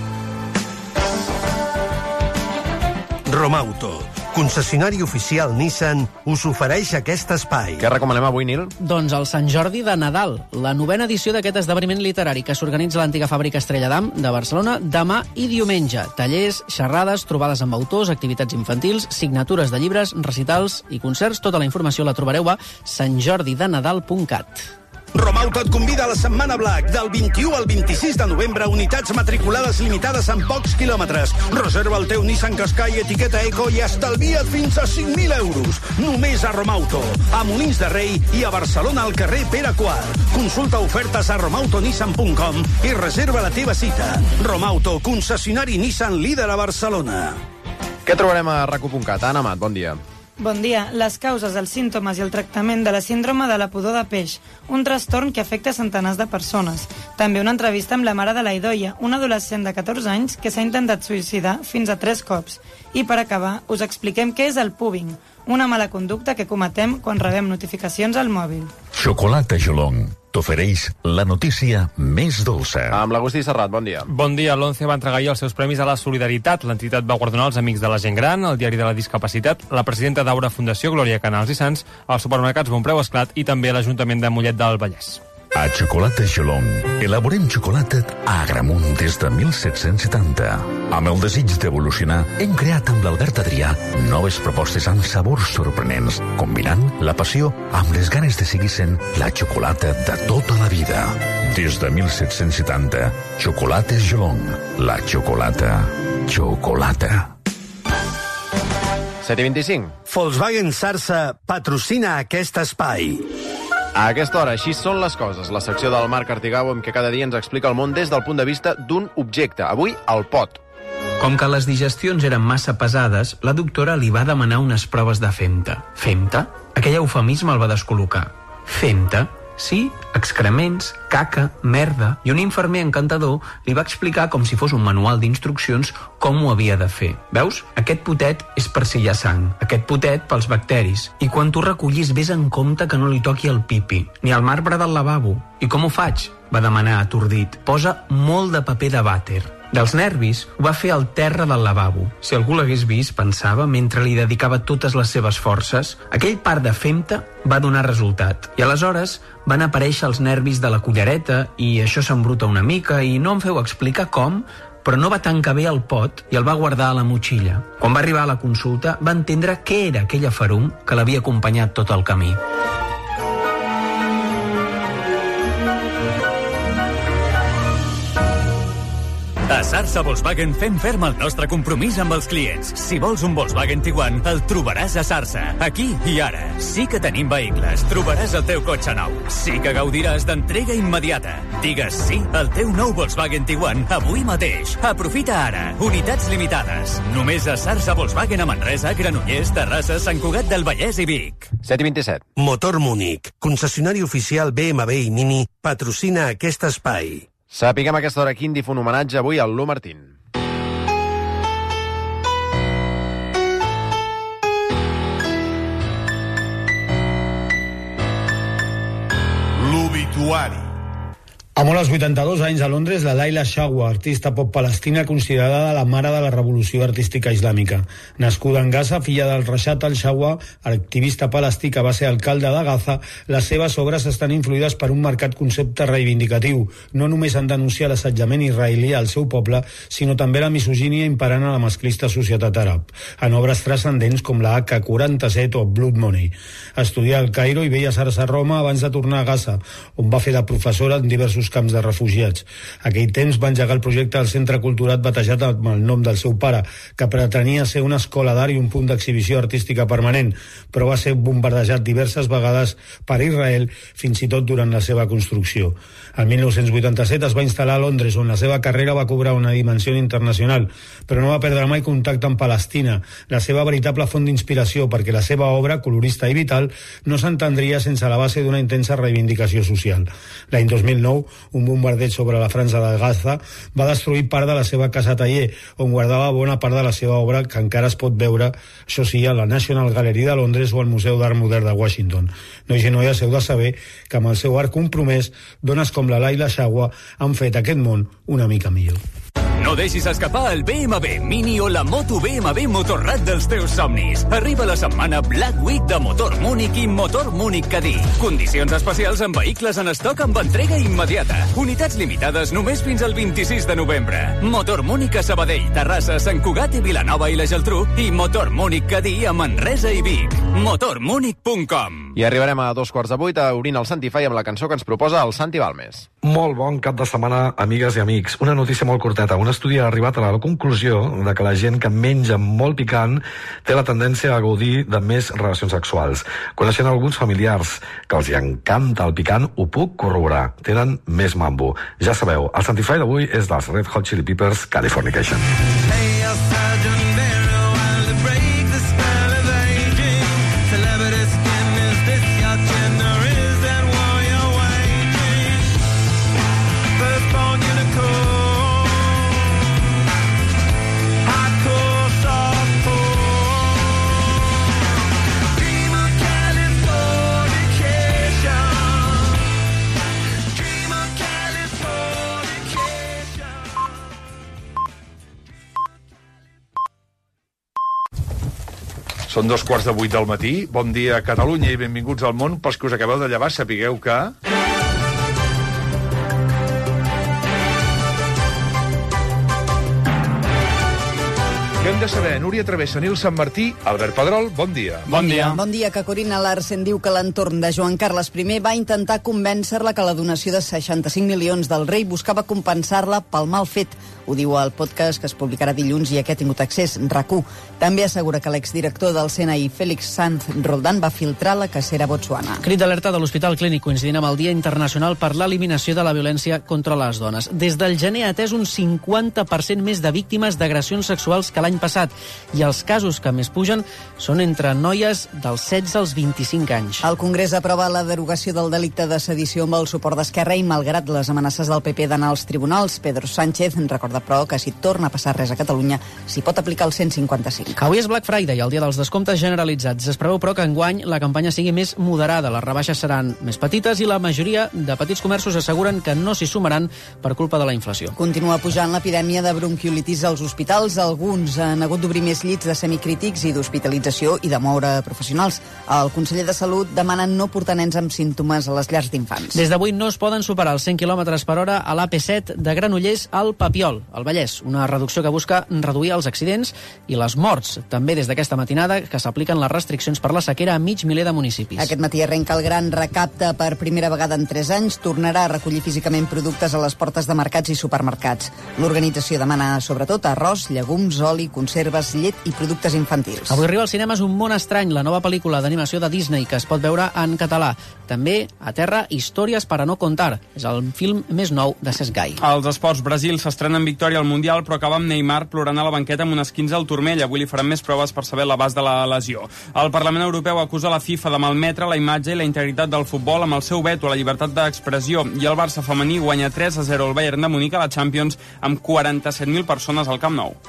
Romauto, concessionari oficial Nissan, us ofereix aquest espai. Què recomanem avui, Nil? Doncs el Sant Jordi de Nadal, la novena edició d'aquest esdeveniment literari que s'organitza a l'antiga fàbrica Estrella d'Am de Barcelona demà i diumenge. Tallers, xerrades, trobades amb autors, activitats infantils, signatures de llibres, recitals i concerts. Tota la informació la trobareu a sant jordi de nadal punt cat. Romauto et convida a la Setmana Black del vint-i-u al vint-i-sis de novembre, unitats matriculades limitades en pocs quilòmetres. Reserva el teu Nissan Qashqai etiqueta Eco i estalvia't fins a cinc mil euros. Només a Romauto, a Molins de Rei i a Barcelona al carrer Pere Quart. Consulta ofertes a romautonissan punt com i reserva la teva cita. Romauto, concessionari Nissan líder a Barcelona. Què trobarem a rac u punt cat? Anna Amat, bon dia. Bon dia. Les causes, els símptomes i el tractament de la síndrome de la pudor de peix, un trastorn que afecta centenars de persones. També una entrevista amb la mare de la Idoia, una adolescent de catorze anys que s'ha intentat suïcidar fins a tres cops. I per acabar, us expliquem què és el pubbing, una mala conducta que cometem quan rebem notificacions al mòbil. Xocolata Jolong t'ofereix la notícia més dolça. Amb l'Agustí Serrat, bon dia. Bon dia. L'ONCE va entregar ahir els seus premis a la solidaritat. L'entitat va guardonar els amics de la gent gran, el diari de la discapacitat, la presidenta d'Aura Fundació, Glòria Canals i Sants, els supermercats Bonpreu Esclat i també l'Ajuntament de Mollet del Vallès. A Xocolata Jolong elaborem xocolata a Agramunt des de mil set-cents setanta. Amb el desig d'evolucionar, hem creat amb l'Albert Adrià noves propostes amb sabors sorprenents, combinant la passió amb les ganes de seguir sent la xocolata de tota la vida. Des de mil set-cents setanta, Xocolates Jolong, la xocolata, xocolata. set i vint-i-cinc. Volkswagen Sarsa patrocina aquest espai. A aquesta hora, així són les coses. La secció del Marc Artigau amb què cada dia ens explica el món des del punt de vista d'un objecte. Avui, el pot. Com que les digestions eren massa pesades, la doctora li va demanar unes proves de femta. Femta? Aquell eufemisme el va descol·locar. Femta? Sí, excrements, caca, merda... I un infermer encantador li va explicar com si fos un manual d'instruccions com ho havia de fer. Veus? Aquest potet és per si hi ha sang, aquest potet pels bacteris. I quan tu recollis, vés en compte que no li toqui el pipi, ni el marbre del lavabo. I com ho faig? Va demanar atordit. Posa molt de paper de vàter. Dels nervis, ho va fer al terra del lavabo. Si algú l'hagués vist, pensava, mentre li dedicava totes les seves forces, aquell part de femta va donar resultat. I aleshores van aparèixer els nervis de la cullereta i això s'embruta una mica i no em feu explicar com, però no va tancar bé el pot i el va guardar a la motxilla. Quan va arribar a la consulta, va entendre què era aquella ferum que l'havia acompanyat tot el camí. A Sarsa Volkswagen fem ferm el nostre compromís amb els clients. Si vols un Volkswagen Tiguan, el trobaràs a Sarsa. Aquí i ara. Sí que tenim vehicles. Trobaràs el teu cotxe nou. Sí que gaudiràs d'entrega immediata. Digues sí al teu nou Volkswagen Tiguan avui mateix. Aprofita ara. Unitats limitades. Només a Sarsa Volkswagen a Manresa, Granollers, Terrassa, Sant Cugat del Vallès i Vic. set i vint-i-set. Motor Múnich, concessionari oficial B M W i Mini, patrocina aquest espai. Sapiguem a aquesta hora quin difunt homenatge avui al Lu Martín. L'obituari. A molt als vuitanta-dos anys a Londres, la Laila Shawa, artista pop palestina considerada la mare de la revolució artística islàmica. Nascuda en Gaza, filla del Rashad al-Shawa, activista palestí que va ser alcalde de Gaza, les seves obres estan influïdes per un marcat concepte reivindicatiu. No només han denunciat l'assetjament israelià al seu poble, sinó també la misogínia imperant a la masclista societat àrab, en obres transcendents com la A K quaranta-set o Blood Money. Estudià al Cairo i Belles Arts a Roma abans de tornar a Gaza, on va fer de professora en diversos camps de refugiats. Aquell temps va engegar el projecte del Centre Cultural batejat amb el nom del seu pare, que pretenia ser una escola d'art i un punt d'exhibició artística permanent, però va ser bombardejat diverses vegades per Israel, fins i tot durant la seva construcció. El mil nou-cents vuitanta-set es va instal·lar a Londres, on la seva carrera va cobrar una dimensió internacional, però no va perdre mai contacte amb Palestina, la seva veritable font d'inspiració, perquè la seva obra, colorista i vital, no s'entendria sense la base d'una intensa reivindicació social. L'any dos mil nou, un bombardeig sobre la franja de Gaza va destruir part de la seva casa taller, on guardava bona part de la seva obra, que encara es pot veure, això sí, a la National Gallery de Londres o al Museu d'Art Modern de Washington. Nois i noies, heu de saber que amb el seu art compromès, dones com la Laila Shawa han fet aquest món una mica millor. No deixis escapar el B M W Mini o la moto B M W Motorrad dels teus somnis. Arriba la setmana Black Week de Motor Múnich i Motor Múnich Cadí. Condicions especials en vehicles en estoc amb entrega immediata. Unitats limitades només fins al vint-i-sis de novembre. Motor Múnich a Sabadell, Terrassa, Sant Cugat i Vilanova i la Geltrú i Motor Múnich Cadí a Manresa i Vic. motor múnich punt com. I arribarem a dos quarts de vuit a Obrint el Santify amb la cançó que ens proposa el Santi Balmes. Molt bon cap de setmana, amigues i amics. Una notícia molt curteta. Un estudi ha arribat a la conclusió de que la gent que menja molt picant té la tendència a gaudir de més relacions sexuals. Coneixent alguns familiars que els hi encanta el picant, ho puc corroborar. Tenen més mambo. Ja sabeu, el Santify d'avui és dels Red Hot Chili Peppers, Californication. Són dos quarts de vuit del matí. Bon dia a Catalunya i benvinguts al món. Pels que us acabeu de llevar, sapigueu que... Què hem de saber? Núria Travessa, Nil Sant Martí, Albert Pedrol, bon dia. Bon dia. Bon dia, que Corina Larsen diu que l'entorn de Joan Carles I va intentar convèncer-la que la donació de seixanta-cinc milions del rei buscava compensar-la pel mal fet. Ho diu al podcast que es publicarà dilluns i a què ha tingut accés RAC u. També assegura que l'exdirector del C N I, Félix Sanz Roldán, va filtrar la cacera a Botswana. Crit d'alerta de l'Hospital Clínic coincidint amb el Dia Internacional per l'Eliminació de la Violència contra les Dones. Des del gener ha atès un cinquanta per cent més de víctimes d'agressions sexuals que l'any passat i els casos que més pugen són entre noies dels setze als vint-i-cinc anys. El Congrés aprova la derogació del delicte de sedició amb el suport d'Esquerra i malgrat les amenaces del P P d'anar als tribunals, Pedro Sánchez recorda però que si torna a passar res a Catalunya s'hi pot aplicar el cent cinquanta-cinc. Avui és Black Friday, el dia dels descomptes generalitzats. Es preveu però que enguany la campanya sigui més moderada, les rebaixes seran més petites i la majoria de petits comerços asseguren que no s'hi sumaran per culpa de la inflació. Continua pujant l'epidèmia de bronquiolitis als hospitals. Alguns han hagut d'obrir més llits de semicrítics i d'hospitalització i de moure professionals. El conseller de Salut demana no portar nens amb símptomes a les llars d'infants. Des d'avui no es poden superar els cent quilòmetres per hora a l'A P set de Granollers al Papiol, al Vallès, una reducció que busca reduir els accidents i les morts. També des d'aquesta matinada que s'apliquen les restriccions per la sequera a mig miler de municipis. Aquest matí arrenca el gran recapte per primera vegada en tres anys. Tornarà a recollir físicament productes a les portes de mercats i supermercats. L'organització demana sobretot arròs, llegums, oli, conserves, llet i productes infantils. Avui arriba als cinemes Un món estrany, la nova pel·lícula d'animació de Disney que es pot veure en català. També a terra Històries para no contar. És el film més nou de Cesc Gai. Els esports, Brasil s'estrena en victòria al Mundial, però acaba amb Neymar plorant a la banqueta amb un esquinze al turmell. Avui li faran més proves per saber l'abast de la lesió. El Parlament Europeu acusa la FIFA de malmetre la imatge i la integritat del futbol amb el seu veto a la llibertat d'expressió, i el Barça femení guanya tres a zero al Bayern de Munic a la Champions amb quaranta-set mil persones al Camp Nou.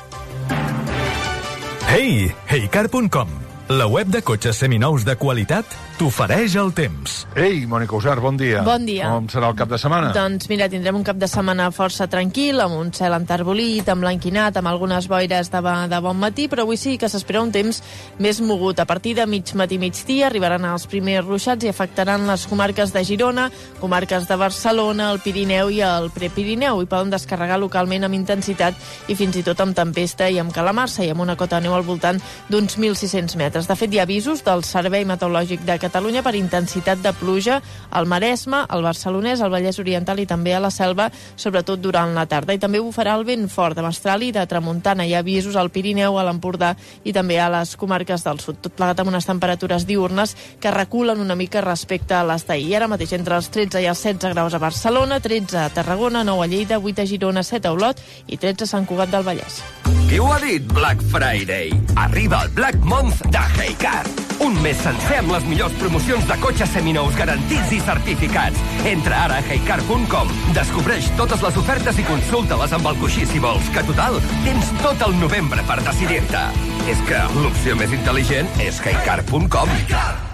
Hey, heycar punt com, la web de cotxes seminous de qualitat t'ofereix el temps. Ei, Mònica Usar, bon dia. Bon dia. Com serà el cap de setmana? Doncs mira, tindrem un cap de setmana força tranquil, amb un cel enterbolit, amb l'enquinat, amb algunes boires de, de bon matí, però avui sí que s'espera un temps més mogut. A partir de mig matí migdia arribaran els primers ruixats i afectaran les comarques de Girona, comarques de Barcelona, el Pirineu i el Prepirineu, i poden descarregar localment amb intensitat i fins i tot amb tempesta i amb calamarsa i amb una cota de neu al voltant d'uns mil sis-cents metres. De fet, hi ha avisos del Servei Meteorològic de Catalunya per intensitat de pluja al Maresme, al Barcelonès, al Vallès Oriental i també a la Selva, sobretot durant la tarda. I també bufarà el vent fort de mestral i de tramuntana. Hi ha avisos al Pirineu, a l'Empordà i també a les comarques del sud. Tot plegat amb unes temperatures diürnes que reculen una mica respecte a les d'ahir. Ara mateix entre els tretze i els setze graus a Barcelona, tretze a Tarragona, nou a Lleida, vuit a Girona, set a Olot i tretze a Sant Cugat del Vallès. Qui ho ha dit, Black Friday? Arriba el Black Month de Heycar. Un mes sencer amb les millors promocions de cotxes seminous garantits i certificats. Entra ara a heycar punt com, descobreix totes les ofertes i consulta-les amb el coixí si vols, que total tens tot el novembre per decidir-te. És que l'opció més intel·ligent és heycar punt com.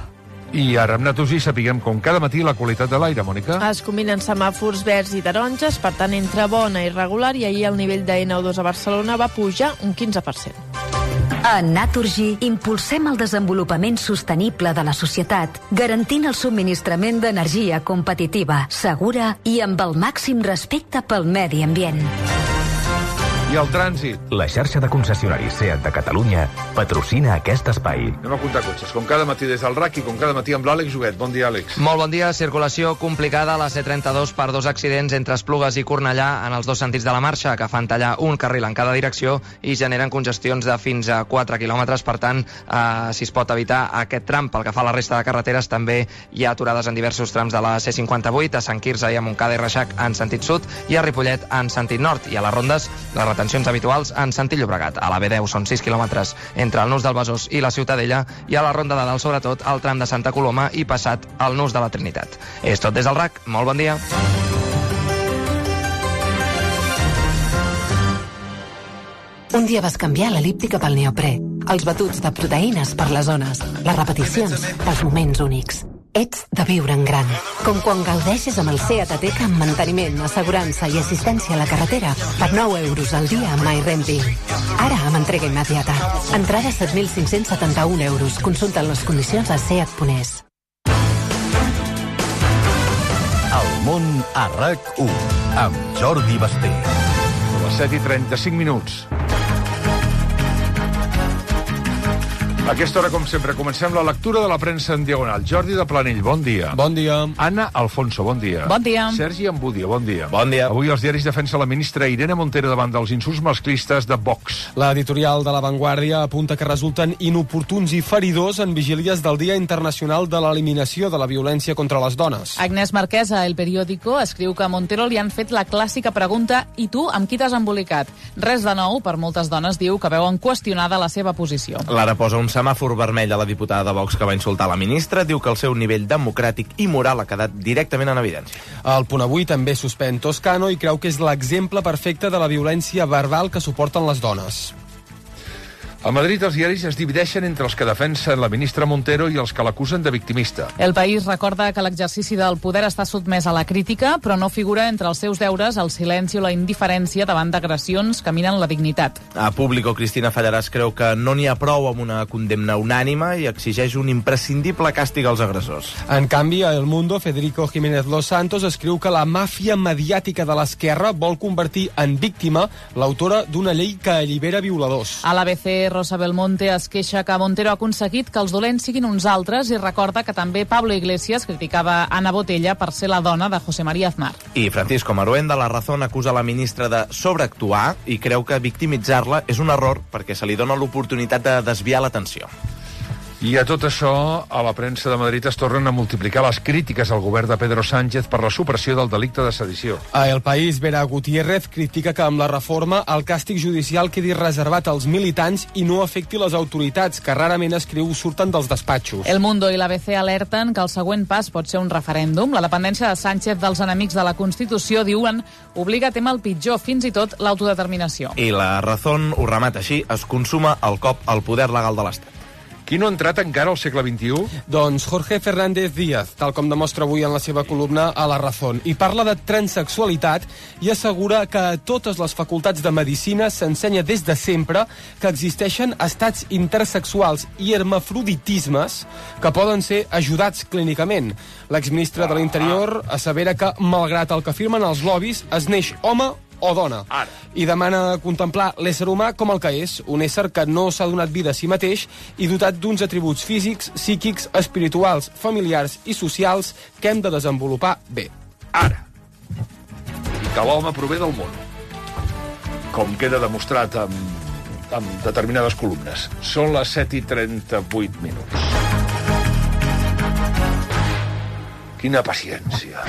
I ara amb Naturgy sapiguem com cada matí la qualitat de l'aire, Mònica. Es combinen semàfors verds i taronges, per tant, entre bona i regular, i ahir el nivell de N O dos a Barcelona va pujar un quinze per cent. A Naturgy impulsem el desenvolupament sostenible de la societat, garantint el subministrament d'energia competitiva, segura i amb el màxim respecte pel medi ambient. I el trànsit. La xarxa de concessionaris SEAT de Catalunya patrocina aquest espai. Anem a comptar cotxes, com cada matí des del R A C i com cada matí amb l'Àlex Huguet. Bon dia, Àlex. Molt bon dia. Circulació complicada a la C trenta-dos per dos accidents entre Esplugues i Cornellà en els dos sentits de la marxa, que fan tallar un carril en cada direcció i generen congestions de fins a quatre quilòmetres. Per tant, eh, si es pot evitar aquest tram. Pel que fa a la resta de carreteres, també hi ha aturades en diversos trams de la C cinquanta-vuit, a Sant Quirze i a Montcada i Reixac en sentit sud i a Ripollet en sentit nord. I a les rondes, les retencions habituals en sentit Llobregat. A la B deu són sis quilòmetres entre el nus del Besòs i la Ciutadella i a la Ronda de Dalt, sobretot, al tram de Santa Coloma i passat al nus de la Trinitat. És tot des del R A C. Molt bon dia. Un dia vas canviar l'elíptica pel neoprè, els batuts de proteïnes per les zones, les repeticions pels moments únics. Ets de viure en gran. Com quan gaudeixes amb el SEAT Ateca amb manteniment, assegurança i assistència a la carretera per nou euros al dia amb MyRenting. Ara amb entrega immediata. Entrada set mil cinc-cents setanta-un euros. Consulta les condicions a seat punt es. El món a R A C u amb Jordi Basté. A les set i trenta-cinc minuts. A aquesta hora, com sempre, comencem la lectura de la premsa en diagonal. Jordi de Planell, bon dia. Bon dia. Anna Alfonso, bon dia. Bon dia. Sergi Ambudia, bon dia. Bon dia. Avui els diaris defensa la ministra Irene Montero davant dels insults masclistes de Vox. L'editorial de La Vanguardia apunta que resulten inoportuns i feridors en vigílies del Dia Internacional de l'Eliminació de la Violència contra les Dones. Agnès Marquès, a El Periódico, escriu que a Montero li han fet la clàssica pregunta «I tu, amb qui t'has embolicat?» Res de nou, per moltes dones, diu que veuen qüestionada la seva posició. L'ara posa un semàfor vermell a la diputada de Vox que va insultar la ministra, diu que el seu nivell democràtic i moral ha quedat directament en evidència. El Punt Avui també suspèn Toscano i creu que és l'exemple perfecte de la violència verbal que suporten les dones. A Madrid els diaris es divideixen entre els que defensen la ministra Montero i els que l'acusen de victimista. El País recorda que l'exercici del poder està sotmès a la crítica, però no figura entre els seus deures el silenci o la indiferència davant d'agressions que minen la dignitat. A Público, Cristina Fallarás creu que no n'hi ha prou amb una condemna unànime i exigeix un imprescindible càstig als agressors. En canvi, a El Mundo, Federico Jiménez Los Santos escriu que la màfia mediàtica de l'esquerra vol convertir en víctima l'autora d'una llei que allibera violadors. A l'A B C, Rosa Belmonte es queixa que Montero ha aconseguit que els dolents siguin uns altres i recorda que també Pablo Iglesias criticava Ana Botella per ser la dona de José María Aznar. I Francisco Maruén, de La Razón, acusa la ministra de sobreactuar i creu que victimitzar-la és un error perquè se li dona l'oportunitat de desviar l'atenció. I a tot això, a la premsa de Madrid es tornen a multiplicar les crítiques al govern de Pedro Sánchez per la supressió del delicte de sedició. A El País, Vera Gutiérrez critica que amb la reforma el càstig judicial quedi reservat als militants i no afecti les autoritats, que rarament, escriu, surten dels despatxos. El Mundo i l'A B C alerten que el següent pas pot ser un referèndum. La dependència de Sánchez dels enemics de la Constitució, diuen, obliga a tema el pitjor, fins i tot l'autodeterminació. I La Razón ho remata així: es consuma el cop al poder legal de l'Estat. Qui no ha entrat encara al segle vint-i-u? Doncs Jorge Fernández Díaz, tal com demostra avui en la seva columna a La Razón, i parla de transsexualitat i assegura que a totes les facultats de medicina s'ensenya des de sempre que existeixen estats intersexuals i hermafroditismes que poden ser ajudats clínicament. L'exministre de l'Interior assevera que, malgrat el que afirmen els lobbies, es neix home o dona, Ara. i demana contemplar l'ésser humà com el que és, un ésser que no s'ha donat vida a si mateix i dotat d'uns atributs físics, psíquics, espirituals, familiars i socials que hem de desenvolupar bé. Ara. I que l'home prové del món. Com queda demostrat amb, amb determinades columnes. Són les set i trenta-vuit minuts. Quina paciència.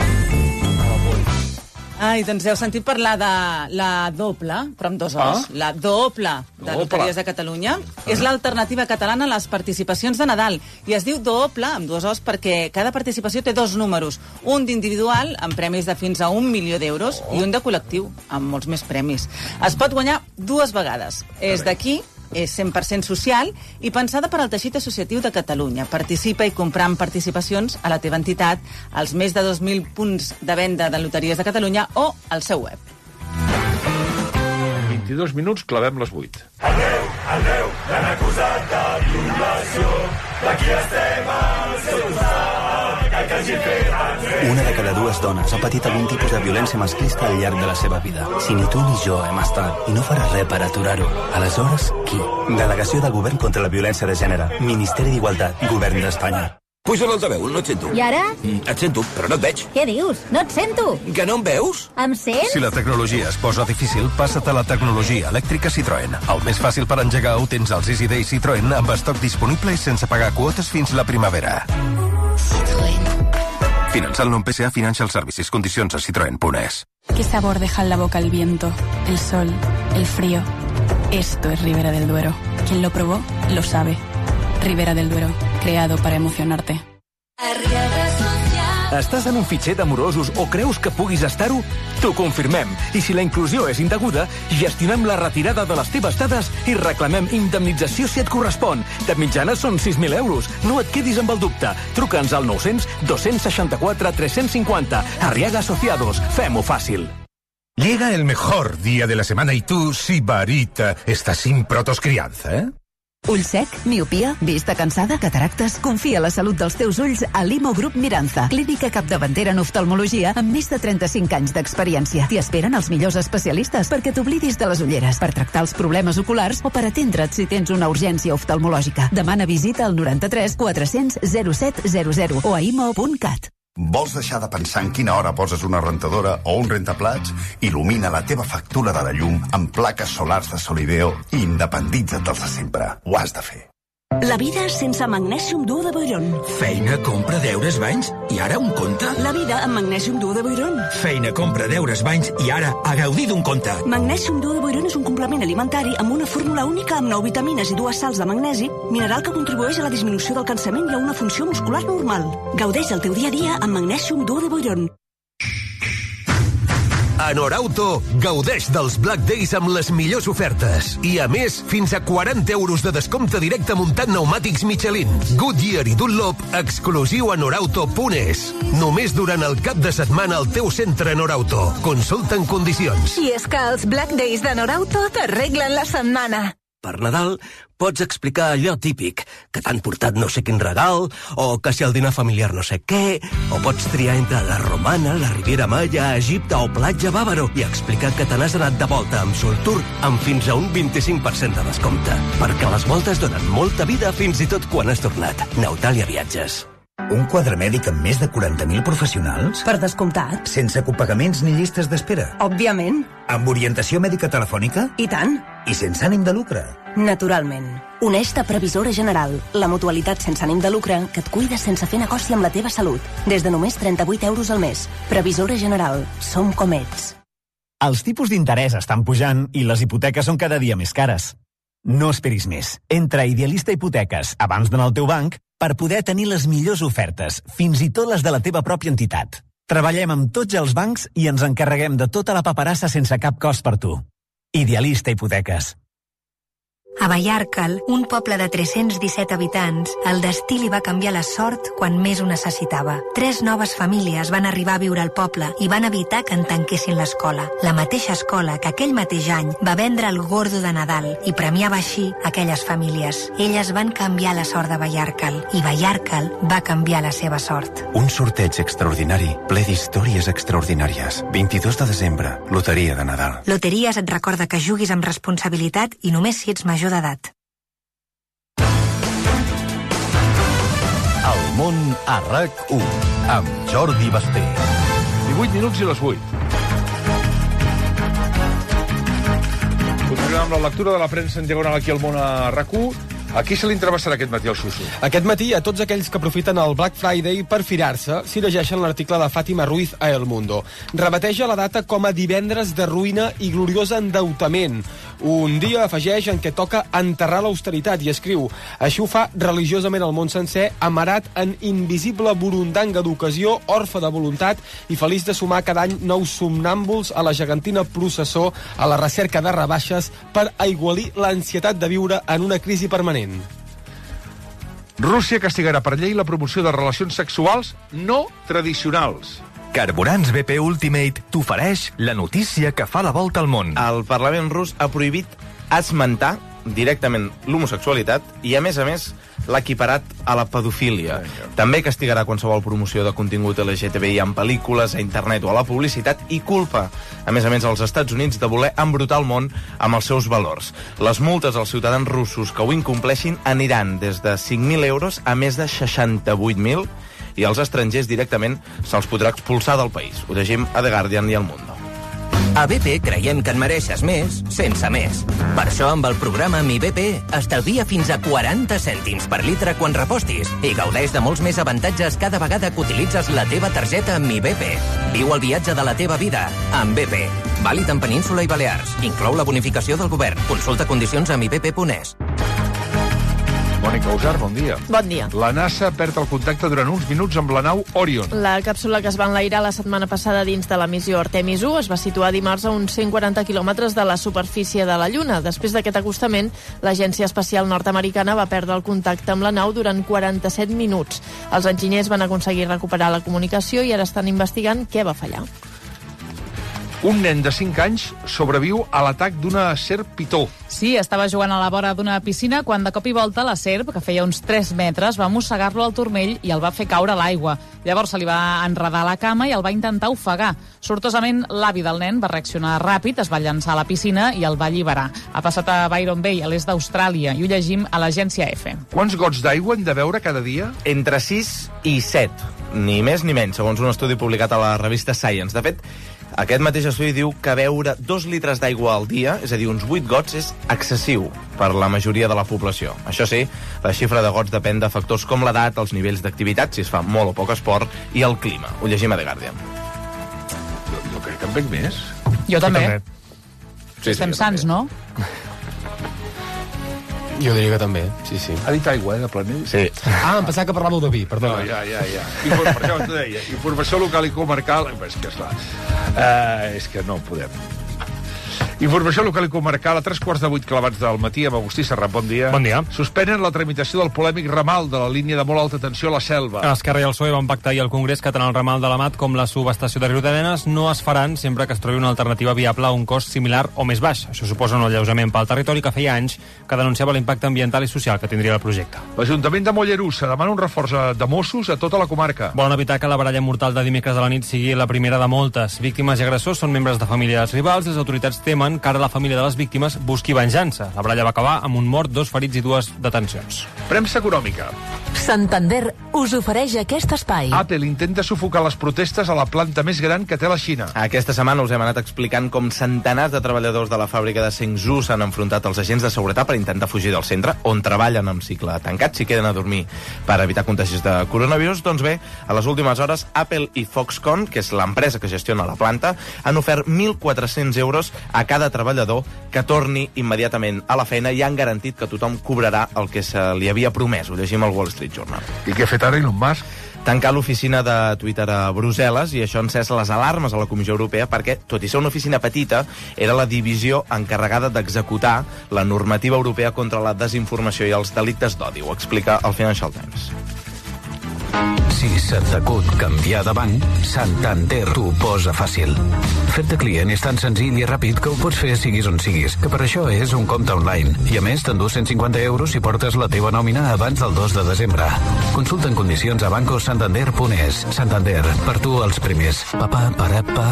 Ai, doncs heu sentit parlar de la doble, però amb dos os. Ah? La doble de Doble. Loteries de Catalunya. És l'alternativa catalana a les participacions de Nadal. I es diu doble, amb dos os, perquè cada participació té dos números. Un d'individual, amb premis de fins a un milió d'euros, oh. i un de col·lectiu, amb molts més premis. Es pot guanyar dues vegades. És d'aquí és cent per cent social i pensada per al teixit associatiu de Catalunya. Participa i compra amb participacions a la teva entitat, als més de dos mil punts de venda de Loteries de Catalunya o al seu web. vint-i-dos minuts, clavem les vuit. Adeu, adeu, l'han acusat de violació. D'aquí estem al seu costat, que hagi fet el Una de cada dues dones ha patit algun tipus de violència masclista al llarg de la seva vida. Si ni tu ni jo hem estat i no faràs res per aturar-ho, aleshores, qui? Delegació del Govern contra la Violència de Gènere. Ministeri d'Igualtat. Govern d'Espanya. Puja l'altaveu, no et sento. I ara? Mm, et sento, però no et veig. Què dius? No et sento. Que no em veus? Em sents? Si la tecnologia es posa difícil, passa't a la tecnologia elèctrica Citroën. El més fàcil per engegar ho tens als Easy Days Citroën amb estoc disponible i sense pagar quotes fins la primavera. Citroën. Finançant l'O M P S A Financial Services. Condicions a citroen punt es. ¿Qué sabor deja en la boca el viento, el sol, el frío? Esto es Ribera del Duero. Quien lo probó, lo sabe. Ribera del Duero, creado para emocionarte. Estàs en un fitxer de morosos o creus que puguis estar-ho? T'ho confirmem. I si la inclusió és indeguda, gestionem la retirada de les teves dades i reclamem indemnització si et correspon. De mitjana són sis mil euros. No et quedis amb el dubte. Truca'ns al nou cents, dos seixanta-quatre, tres cinquanta. Arriaga Asociados. Fem-ho fàcil. Llega el mejor día de la semana y tú, Sibarita, estás sin protoscrianza, ¿eh? Ull sec, miopia, vista cansada, cataractes... Confia la salut dels teus ulls a Limo Grup Miranza, clínica capdavantera en oftalmologia amb més de trenta-cinc anys d'experiència. T'hi esperen els millors especialistes perquè t'oblidis de les ulleres, per tractar els problemes oculars o per atendre't si tens una urgència oftalmològica. Demana visita al noranta-tres quatre-cents zero set zero zero o a imo punt cat. Vols deixar de pensar en quina hora poses una rentadora o un rentaplats? Il·lumina la teva factura de la llum amb plaques solars de Solideo i independitza't dels de sempre. Ho has de fer. La vida sense Magnesium Duo de Boiron. Feina, compra, deures, banys i ara un compte? La vida amb Magnesium Duo de Boiron. Feina, compra, deures, banys i ara a gaudir d'un compte. Magnesium Duo de Boiron és un complement alimentari amb una fórmula única amb nou vitamines i dues sals de magnesi, mineral que contribueix a la disminució del cansament i a una funció muscular normal. Gaudeix el teu dia a dia amb Magnesium Duo de Boiron. A Norauto, gaudeix dels Black Days amb les millors ofertes. I, a més, fins a quaranta euros de descompte directe muntant pneumàtics Michelin. Goodyear i Dunlop, exclusiu a norauto punt es. Només durant el cap de setmana al teu centre Norauto. Consulta en condicions. I és que els Black Days de Norauto t'arreglen la setmana. Per Nadal pots explicar allò típic, que t'han portat no sé quin regal, o que si el dinar familiar no sé què, o pots triar entre la Romana, la Riviera Maya, Egipte o Platja Bàvaro i explicar que te n'has anat de volta amb Soltour amb fins a un vint-i-cinc per cent de descompte. Perquè les voltes donen molta vida fins i tot quan has tornat. Neutàlia Viatges. Un quadre mèdic amb més de quaranta mil professionals? Per descomptat. Sense copagaments ni llistes d'espera? Òbviament. Amb orientació mèdica telefònica? I tant. I sense ànim de lucre? Naturalment. Uneix-te a Previsora General, la mutualitat sense ànim de lucre que et cuida sense fer negoci amb la teva salut. Des de només trenta-vuit euros al mes. Previsora General. Som com ets. Els tipus d'interès estan pujant i les hipoteques són cada dia més cares. No esperis més. Entra a Idealista Hipoteques abans d'anar al teu banc per poder tenir les millors ofertes, fins i tot les de la teva pròpia entitat. Treballem amb tots els bancs i ens encarreguem de tota la paperassa sense cap cost per tu. Idealista Hipoteques. A Vallarcal, un poble de tres-cents disset habitants, el destí li va canviar la sort quan més ho necessitava. Tres noves famílies van arribar a viure al poble i van evitar que en tanquessin l'escola. La mateixa escola que aquell mateix any va vendre el Gordo de Nadal i premiava així aquelles famílies. Elles van canviar la sort de Vallarcal i Vallarcal va canviar la seva sort. Un sorteig extraordinari, ple d'històries extraordinàries. vint-i-dos de desembre, Loteria de Nadal. Loteries et recorda que juguis amb responsabilitat i només si ets major d'edat. El món a RAC u, amb Jordi Basté. divuit minuts i les vuit. Continuem amb la lectura de la premsa en diagonal aquí al món a RAC u. A qui se li entrevessarà aquest matí el Suso? Aquest matí, a tots aquells que aprofiten el Black Friday per firar-se, s'hi llegeixen l'article de Fàtima Ruiz a El Mundo. Rebateja la data com a divendres de ruïna i gloriós endeutament. Un dia, afegeix, en què toca enterrar l'austeritat, i escriu: així ho fa religiosament el món sencer, amarat en invisible burundanga d'ocasió, orfe de voluntat i feliç de sumar cada any nous somnàmbuls a la gegantina processó a la recerca de rebaixes per aigualir l'ansietat de viure en una crisi permanent. Rússia castigarà per llei la promoció de relacions sexuals no tradicionals. Carburants B P Ultimate t'ofereix la notícia que fa la volta al món. El Parlament rus ha prohibit esmentar directament l'homosexualitat i, a més a més, l'ha equiparat a la pedofília. També castigarà qualsevol promoció de contingut L G T B I en pel·lícules, a internet o a la publicitat i culpa, a més a més, als Estats Units de voler embrutar el món amb els seus valors. Les multes als ciutadans russos que ho incompleixin aniran des de cinc mil euros a més de seixanta-vuit mil i als estrangers directament se'ls podrà expulsar del país. Ho llegim a The Guardian i al Mundo. A B P creiem que en mereixes més, sense més. Per això, amb el programa Mi B P, estalvia fins a quaranta cèntims per litre quan repostis i gaudeix de molts més avantatges cada vegada que utilitzes la teva targeta Mi B P. Viu el viatge de la teva vida amb B P. Vàlid en Península i Balears. Inclou la bonificació del govern. Consulta condicions a mi b p punt es. Mònica Usar, bon dia. Bon dia. La NASA perd el contacte durant uns minuts amb la nau Orion. La càpsula que es va enlairar la setmana passada dins de la missió Artemis u es va situar dimarts a uns cent quaranta quilòmetres de la superfície de la Lluna. Després d'aquest acostament, l'Agència Espacial Nord-Americana va perdre el contacte amb la nau durant quaranta-set minuts. Els enginyers van aconseguir recuperar la comunicació i ara estan investigant què va fallar. Un nen de cinc anys sobreviu a l'atac d'una serp pitó. Sí, estava jugant a la vora d'una piscina quan de cop i volta la serp, que feia uns tres metres, va mossegar-lo al turmell i el va fer caure a l'aigua. Llavors se li va enredar a la cama i el va intentar ofegar. Sortosament, l'avi del nen va reaccionar ràpid, es va llançar a la piscina i el va alliberar. Ha passat a Byron Bay, a l'est d'Austràlia, i ho llegim a l'agència F. Quants gots d'aigua hem de beure cada dia? Entre sis i set, ni més ni menys, segons un estudi publicat a la revista Science. De fet, aquest mateix estudi diu que beure dos litres d'aigua al dia, és a dir, uns vuit gots, és excessiu per la majoria de la població. Això sí, la xifra de gots depèn de factors com l'edat, els nivells d'activitat, si es fa molt o poc esport, i el clima. Ho llegim a The Guardian. Jo, jo crec que en bec més. Jo també. Sí, Estem sí, sants, no? Jo diria que també, sí, sí. Ha dit aigua, eh, de planell? Sí. Ah, em pensava que parlàveu de vi, perdona. No, ja, ja, ja. Infor per això t'ho deia. Informació local i comarcal... És que, esclar, uh, és que no podem. Informació local i comarcal a tres quarts de vuit clavats del matí amb Agustí Serrat. Bon dia. Bon dia. Suspenen la tramitació del polèmic ramal de la línia de molt alta tensió a la Selva. Esquerra i el P S O E van pactar ahir al Congrés que tant el ramal de la Mat com la subestació de Riudarenes no es faran sempre que es trobi una alternativa viable a un cost similar o més baix. Això suposa un alleujament pel territori que feia anys que denunciava l'impacte ambiental i social que tindria el projecte. L'Ajuntament de Mollerussa demana un reforç de Mossos a tota la comarca. Volen evitar que la baralla mortal de dimecres a la nit sigui la primera de moltes. Víctimes i agressors són membres de famílies rivals i les autoritats temen que ara la família de les víctimes busqui venjança. La baralla va acabar amb un mort, dos ferits i dues detencions. Premsa econòmica. Santander us ofereix aquest espai. Apple intenta sufocar les protestes a la planta més gran que té la Xina. Aquesta setmana us hem anat explicant com centenars de treballadors de la fàbrica de Zhengzhou s'han enfrontat als agents de seguretat per intentar fugir del centre, on treballen amb cicle tancat, si queden a dormir per evitar contagis de coronavirus. Doncs bé, a les últimes hores, Apple i Foxconn, que és l'empresa que gestiona la planta, han ofert mil quatre-cents euros a cada treballador que torni immediatament a la feina i han garantit que tothom cobrarà el que se li havia promès. Ho llegim al Wall Street Journal. I què ha fet ara Elon Musk? Tancar l'oficina de Twitter a Brussel·les, i això ha encès les alarmes a la Comissió Europea perquè, tot i ser una oficina petita, era la divisió encarregada d'executar la normativa europea contra la desinformació i els delictes d'odi. Ho explica el Financial Times. Si se't acut canviar de banc, Santander t'ho posa fàcil. Fer-te client és tan senzill i ràpid que ho pots fer siguis on siguis, que per això és un compte online. I a més, t'endús cent cinquanta euros si portes la teva nòmina abans del dos de desembre. Consulta en condicions a banco santander punt es. Santander, per tu els primers. Papà, parapa...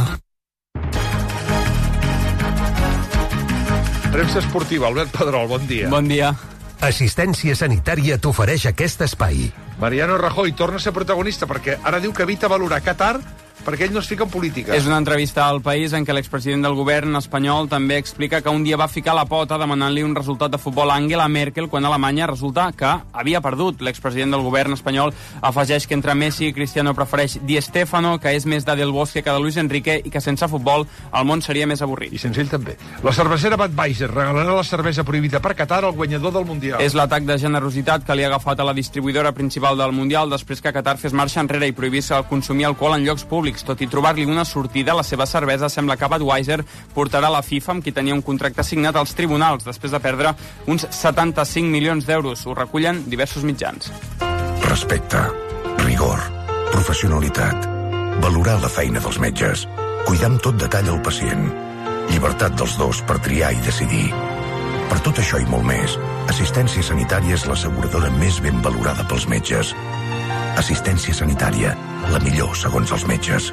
Premsa esportiva, Albert Pedrol, bon dia. Bon dia. Assistència Sanitària t'ofereix aquest espai. Mariano Rajoy torna a ser protagonista perquè ara diu que evita valorar Qatar perquè ell no es fica en política. És una entrevista al País en què l'expresident del govern espanyol també explica que un dia va ficar la pota demanant-li un resultat de futbol a Angela Merkel quan Alemanya resulta que havia perdut. L'expresident del govern espanyol afegeix que entre Messi i Cristiano prefereix Di Stéfano, que és més de Del Bosque que de Luis Enrique i que sense futbol el món seria més avorrit. I sense ell també. La cervesera Budweiser regalarà la cervesa prohibida per Qatar al guanyador del Mundial. És l'atac de generositat que li ha agafat a la distribuïdora principal del Mundial després que Qatar fes marxa enrere i prohibís el consumir alcohol en llocs públics. Tot i trobar-li una sortida, la seva cervesa sembla que Budweiser portarà la FIFA, amb qui tenia un contracte signat als tribunals, després de perdre uns setanta-cinc milions d'euros. Ho recullen diversos mitjans. Respecte, rigor, professionalitat, valorar la feina dels metges, cuidar amb tot detall el pacient, llibertat dels dos per triar i decidir. Per tot això i molt més, Assistència Sanitària és l'asseguradora més ben valorada pels metges. Assistència Sanitària, la millor segons els metges.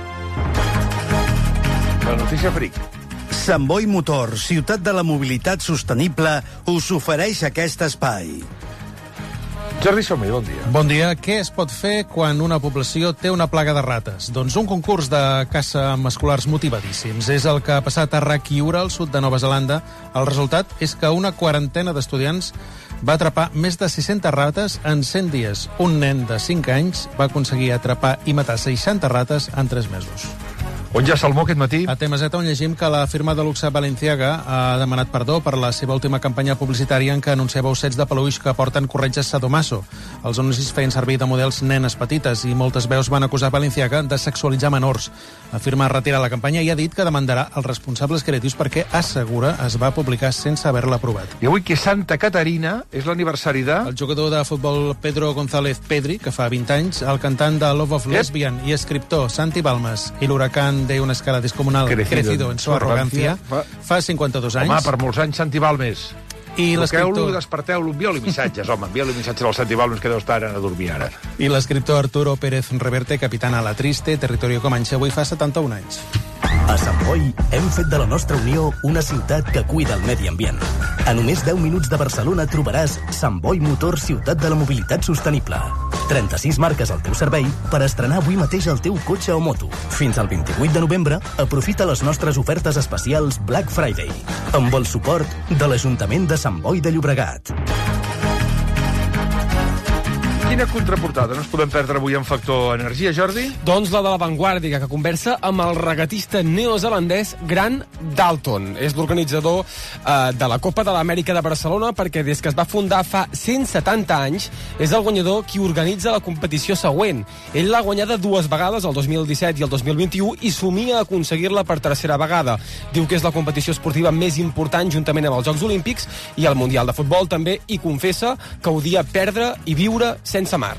La notícia fric. Sant Boi Motor, ciutat de la mobilitat sostenible, us ofereix aquest espai. Jordi Sommer, bon dia. Bon dia. Què es pot fer quan una població té una plaga de rates? Doncs un concurs de caça amb escolars motivadíssims. És el que ha passat a Rakiura, al sud de Nova Zelanda. El resultat és que una quarantena d'estudiants va atrapar més de sis-centes rates en cent dies. Un nen de cinc anys va aconseguir atrapar i matar seixanta rates en tres mesos. On ja Salmó aquest matí? A T M Z, on llegim que la firma de luxe Balenciaga ha demanat perdó per la seva última campanya publicitària en què anunciava ossets de peluix que porten corretges sadomaso. Els anuncis feien servir de models nenes petites i moltes veus van acusar Balenciaga de sexualitzar menors. La firma retira la campanya i ha dit que demandarà els responsables creatius perquè, assegura, es va publicar sense haver-la aprovat. I avui que Santa Caterina és l'aniversari de... El jugador de futbol Pedro González Pedri, que fa vint anys, el cantant de Love of Lesbian i escriptor Santi Balmes i l'huracán de una escala descomunal crecido, crecido en su arrogancia, fa, fa cinquanta-dos anys. Home, per molts anys, Santi Balmes. I l'escriptor... desperteu-lo, envieu-li missatges, home, envieu-li missatges al Santi Balmes, que deu estar a dormir ara. I l'escriptor Arturo Pérez Reverte, capitán a la Triste, territorio Comanche, avui fa setanta-un anys. A Sant Boi hem fet de la nostra Unió una ciutat que cuida el medi ambient. A només deu minuts de Barcelona trobaràs Sant Boi Motor, ciutat de la mobilitat sostenible. trenta-sis marques al teu servei per estrenar avui mateix el teu cotxe o moto. Fins al vint-i-vuit de novembre, aprofita les nostres ofertes especials Black Friday, amb el suport de l'Ajuntament de Sant Boi de Llobregat. Quina contraportada no ens podem perdre avui en Factor Energia, Jordi? Doncs la de La Vanguardia, que conversa amb el regatista neozelandès Grant Dalton. És l'organitzador eh, de la Copa de l'Amèrica de Barcelona, perquè des que es va fundar fa cent setanta anys és el guanyador qui organitza la competició següent. Ell l'ha guanyada dues vegades, el dos mil disset i el dos mil vint-i-u, i somia a aconseguir-la per tercera vegada. Diu que és la competició esportiva més important juntament amb els Jocs Olímpics i el Mundial de Futbol també, i confessa que odia perdre i viure sense mar.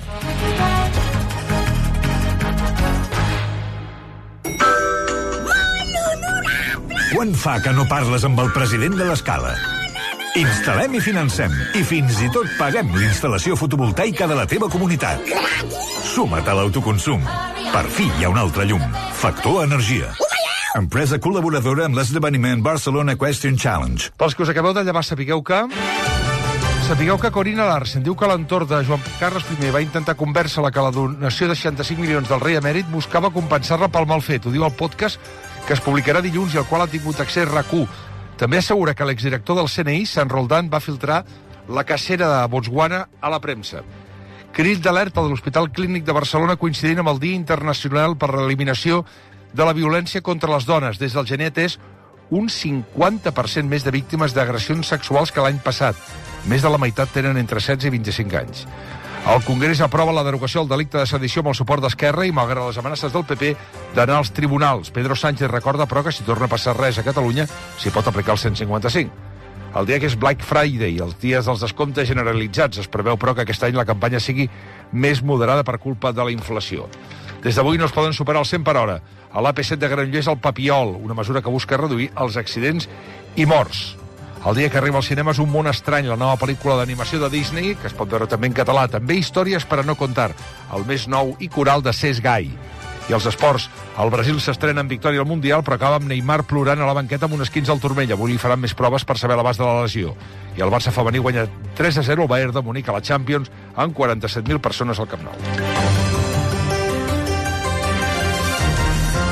Quan fa que no parles amb el president de l'Escala? Instal·lem i financem, i fins i tot paguem l'instal·lació fotovoltaica de la teva comunitat. Suma't a l'autoconsum. Per fi hi ha un altre llum. Factor Energia. Empresa col·laboradora amb l'esdeveniment Barcelona Question Challenge. Pels que us acabeu de llevar, sapigueu que... Sapigueu que Corina Larsen diu que l'entorn de Joan Carles primer va intentar convèncer-la que la donació de seixanta-cinc milions del rei emèrit buscava compensar-la pel mal fet. Ho diu el podcast que es publicarà dilluns i al qual ha tingut accés RAC u. També assegura que l'exdirector del C N I, Sant Roldan, va filtrar la cacera de Botswana a la premsa. Crit d'alerta de l'Hospital Clínic de Barcelona coincidint amb el Dia Internacional per l'Eliminació de la Violència contra les Dones. Des del gener és un cinquanta per cent més de víctimes d'agressions sexuals que l'any passat. Més de la meitat tenen entre setze i vint-i-cinc anys. El Congrés aprova la derogació del delicte de sedició amb el suport d'Esquerra i, malgrat les amenaces del P P, d'anar als tribunals. Pedro Sánchez recorda, però, que si torna a passar res a Catalunya, s'hi pot aplicar el cent cinquanta-cinc. El dia que és Black Friday, els dies dels descomptes generalitzats, es preveu, però, que aquest any la campanya sigui més moderada per culpa de la inflació. Des d'avui no es poden superar el cent per hora. A l'A P set de Granollers, el Papiol, una mesura que busca reduir els accidents i morts. El dia que arriba als cinemes Un món estrany, la nova pel·lícula d'animació de Disney, que es pot veure també en català. També Històries per a no contar, el més nou i coral de Cesc Gai. I els esports, el Brasil s'estrena en victòria al Mundial, però acaba amb Neymar plorant a la banqueta amb un esquins al turmell. Avui li faran més proves per saber l'abast de la lesió. I el Barça femení guanya tres a zero al Bayern de Munic a la Champions amb quaranta-set mil persones al Camp Nou.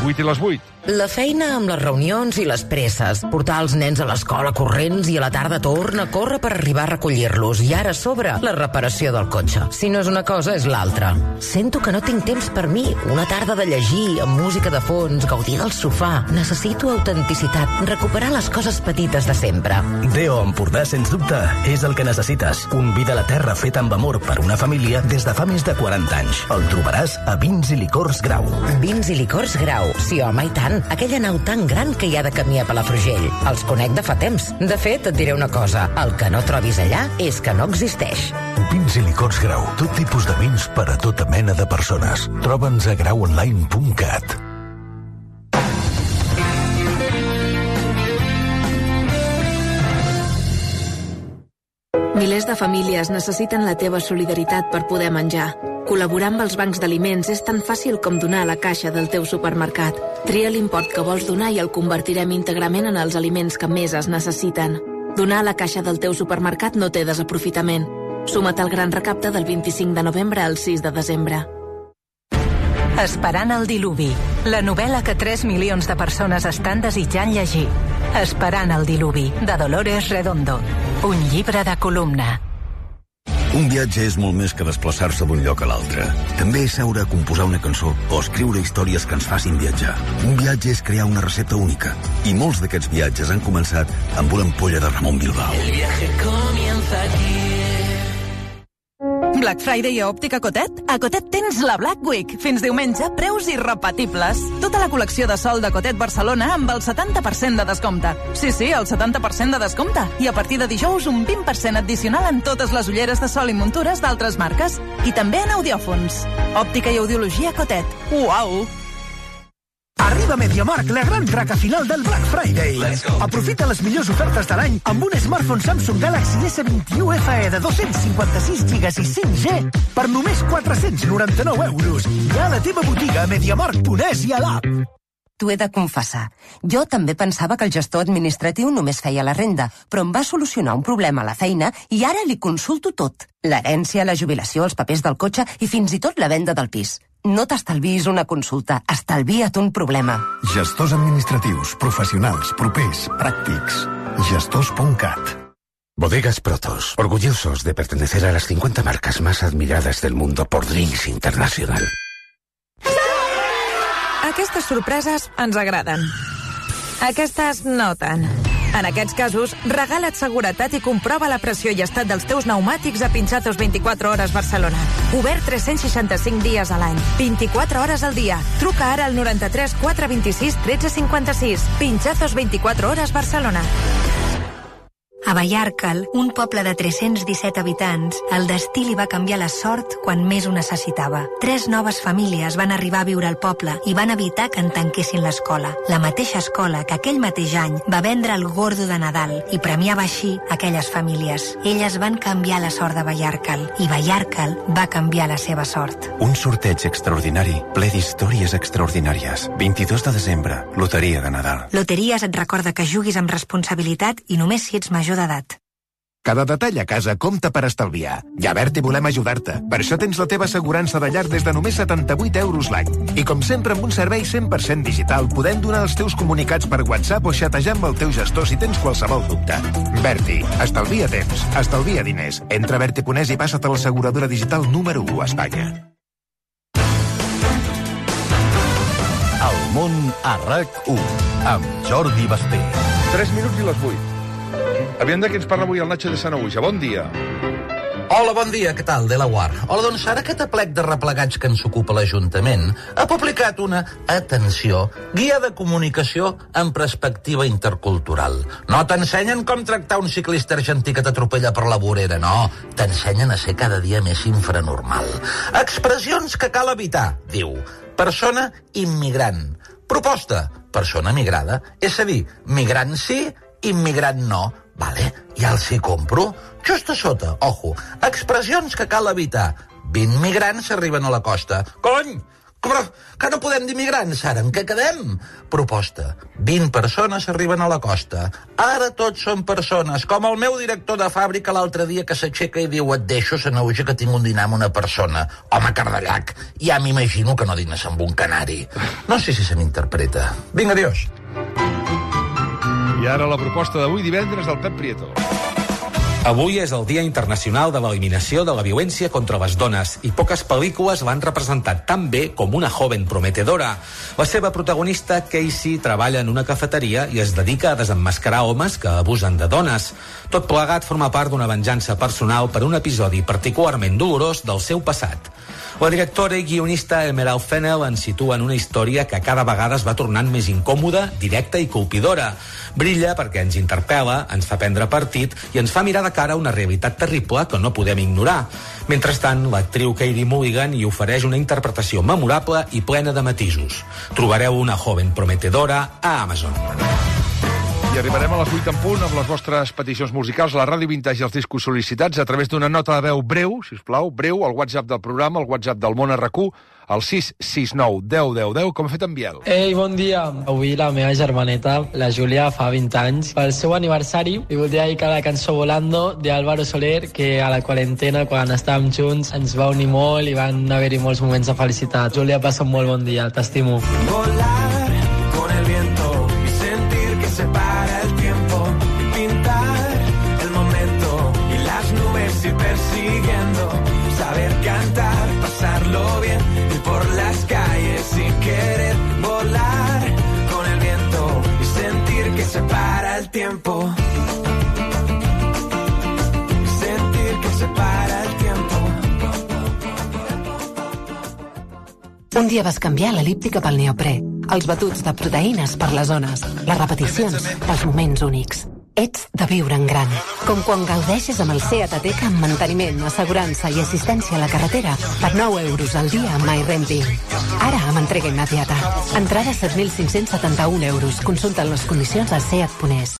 vuit i les vuit. La feina amb les reunions i les presses, portar els nens a l'escola corrents i a la tarda torna a córrer per arribar a recollir-los, i ara a sobre la reparació del cotxe. Si no és una cosa, és l'altra. Sento que no tinc temps per mi, una tarda de llegir, amb música de fons, gaudir del sofà. Necessito autenticitat, recuperar les coses petites de sempre. Deo Empordà, sens dubte, és el que necessites. Un vi de la terra fet amb amor per una família des de fa més de quaranta anys. El trobaràs a Vins i Licors Grau. Vins i Licors Grau, sí home, i tant. Aquella nau tan gran que hi ha de camí a Palafrugell. Els conec de fa temps. De fet, et diré una cosa. El que no trobis allà és que no existeix. Vins i Licors Grau. Tot tipus de vins per a tota mena de persones. Troba'ns a grau online punt cat. Milers de famílies necessiten la teva solidaritat per poder menjar. Col·laborar amb els bancs d'aliments és tan fàcil com donar a la caixa del teu supermercat. Tria l'import que vols donar i el convertirem íntegrament en els aliments que més es necessiten. Donar a la caixa del teu supermercat no té desaprofitament. Suma't al gran recapte del vint-i-cinc de novembre al sis de desembre. Esperant el diluvi, la novel·la que tres milions de persones estan desitjant llegir. Esperant el diluvi, de Dolores Redondo. Un llibre de columna. Un viatge és molt més que desplaçar-se d'un lloc a l'altre. També és seure a composar una cançó o escriure històries que ens facin viatjar. Un viatge és crear una recepta única. I molts d'aquests viatges han començat amb una ampolla de Ramon Bilbao. El viaje comienza aquí. Black Friday a Òptica Cotet? A Cotet tens la Black Week. Fins diumenge, preus irrepetibles. Tota la col·lecció de sol de Cotet Barcelona amb el setanta per cent de descompte. Sí, sí, el setanta per cent de descompte. I a partir de dijous, un vint per cent addicional en totes les ulleres de sol i muntures d'altres marques. I també en audiòfons. Òptica i audiologia Cotet. Uau! Arriba a MediaMarkt la gran traca final del Black Friday. Aprofita les millors ofertes de l'any amb un smartphone Samsung Galaxy S vint-i-u F E de dos-cents cinquanta-sis gigas i cinc G per només quatre-cents noranta-nou euros. Ja a la teva botiga a mediamarkt punt es i a l'app. T'ho he de confessar. Jo també pensava que el gestor administratiu només feia la renda, però em va solucionar un problema a la feina i ara li consulto tot. L'herència, la jubilació, els papers del cotxe i fins i tot la venda del pis. No t'estalviïs una consulta, estalvia't un problema. Gestors administratius, professionals, propers, pràctics. Gestors punt cat. Bodegas Protos, orgullosos de pertenecer a las cincuenta marcas más admiradas del mundo por Drinks International. Aquestes sorpreses ens agraden. Aquestes no tant. En aquests casos, regala't seguretat i comprova la pressió i estat dels teus pneumàtics a Pinchazos vint-i-quatre hores Barcelona. Obert tres-cents seixanta-cinc dies a l'any, vint-i-quatre hores al dia. Truca ara al noranta-tres quatre vint-i-sis tretze cinquanta-sis. Pinchazos vint-i-quatre hores Barcelona. A Vallarcal, un poble de tres-cents disset habitants, el destí li va canviar la sort quan més ho necessitava. Tres noves famílies van arribar a viure al poble i van evitar que en tanquessin l'escola. La mateixa escola que aquell mateix any va vendre el Gordo de Nadal i premiava així aquelles famílies. Elles van canviar la sort de Vallarcal i Vallarcal va canviar la seva sort. Un sorteig extraordinari, ple d'històries extraordinàries. vint-i-dos de desembre, Loteria de Nadal. Loteries et recorda que juguis amb responsabilitat i només si ets major d'edat. Cada detall a casa compta per estalviar. I a Berti volem ajudar-te. Per això tens la teva assegurança de llar des de només setanta-vuit euros l'any. I com sempre, amb un servei cent per cent digital, podem donar els teus comunicats per WhatsApp o xatejar amb el teu gestor si tens qualsevol dubte. Berti, estalvia temps, estalvia diners. Entra a berti punt es i passa't a l'asseguradora digital número u a Espanya. El món a RAC u, amb Jordi Basté. tres minuts i les vuit. Aviam de què ens parla avui el Nacho de Sanaüja. Bon dia. Hola, bon dia, què tal, de la U A R? Hola, doncs ara aquest aplec de replegats que ens ocupa l'Ajuntament ha publicat una, atenció, guia de comunicació en perspectiva intercultural. No t'ensenyen com tractar un ciclista argentí que t'atropella per la vorera, no. T'ensenyen a ser cada dia més infranormal. Expressions que cal evitar, diu. Persona immigrant. Proposta, persona migrada. És a dir, migrant sí, immigrant no. Vale, ja els hi compro. Just a sota, ojo, expressions que cal evitar. vint migrants arriben a la costa. Cony! Però que no podem dir migrants, ara, en què quedem? Proposta. vint persones arriben a la costa. Ara tots són persones, com el meu director de fàbrica l'altre dia que s'aixeca i diu et deixo, Sanauja, que tinc un dinar amb una persona. Home, Cardellac, ja m'imagino que no dines amb un canari. No sé si se m'interpreta. Vinga, adiós. I ara la proposta d'avui divendres del Pep Prieto. Avui és el Dia Internacional de l'Eliminació de la Violència contra les Dones i poques pel·lícules l'han representat tan bé com Una joven prometedora. La seva protagonista, Casey, treballa en una cafeteria i es dedica a desemmascarar homes que abusen de dones. Tot plegat forma part d'una venjança personal per un episodi particularment dolorós del seu passat. La directora i guionista Emerald Fennell ens situa en una història que cada vegada es va tornant més incòmoda, directa i colpidora. Brilla perquè ens interpel·la, ens fa prendre partit i ens fa mirar de cara a una realitat terrible que no podem ignorar. Mentrestant, l'actriu Katie Mulligan hi ofereix una interpretació memorable i plena de matisos. Trobareu Una joven prometedora a Amazon. I arribarem a les vuit en punt amb les vostres peticions musicals a la Ràdio Vintage i els discos sol·licitats a través d'una nota de veu breu, sisplau, breu, al WhatsApp del programa, al WhatsApp del Món R Q, al sis sis nou deu deu deu, com ha fet en Biel. Ei, bon dia. Avui la meva germaneta, la Júlia, fa vint anys. Pel seu aniversari li voldria dedicar la cançó Volando de Álvaro Soler, que a la quarantena, quan estàvem junts, ens va unir molt i van haver-hi molts moments de felicitat. Júlia, passa un molt bon dia, t'estimo. Volar con el viento y sentir que se para el tiempo, pintar el momento y las nubes ir persiguiendo, saber cantar, pasarlo bien, ir por las calles y querer volar con el viento y sentir que se para el tiempo, sentir que se para el tiempo. Un dia vas canviar l'elíptica pel neoprè, els batuts de proteïnes per les zones, les repeticions pels moments únics. Ets de viure en gran. Com quan gaudeixes amb el Seat Ateca amb manteniment, assegurança i assistència a la carretera per nou euros al dia amb MyRenting. Ara amb entrega immediata. Entrada set mil cinc-cents setanta-un euros. Consulta les condicions a seat punt es.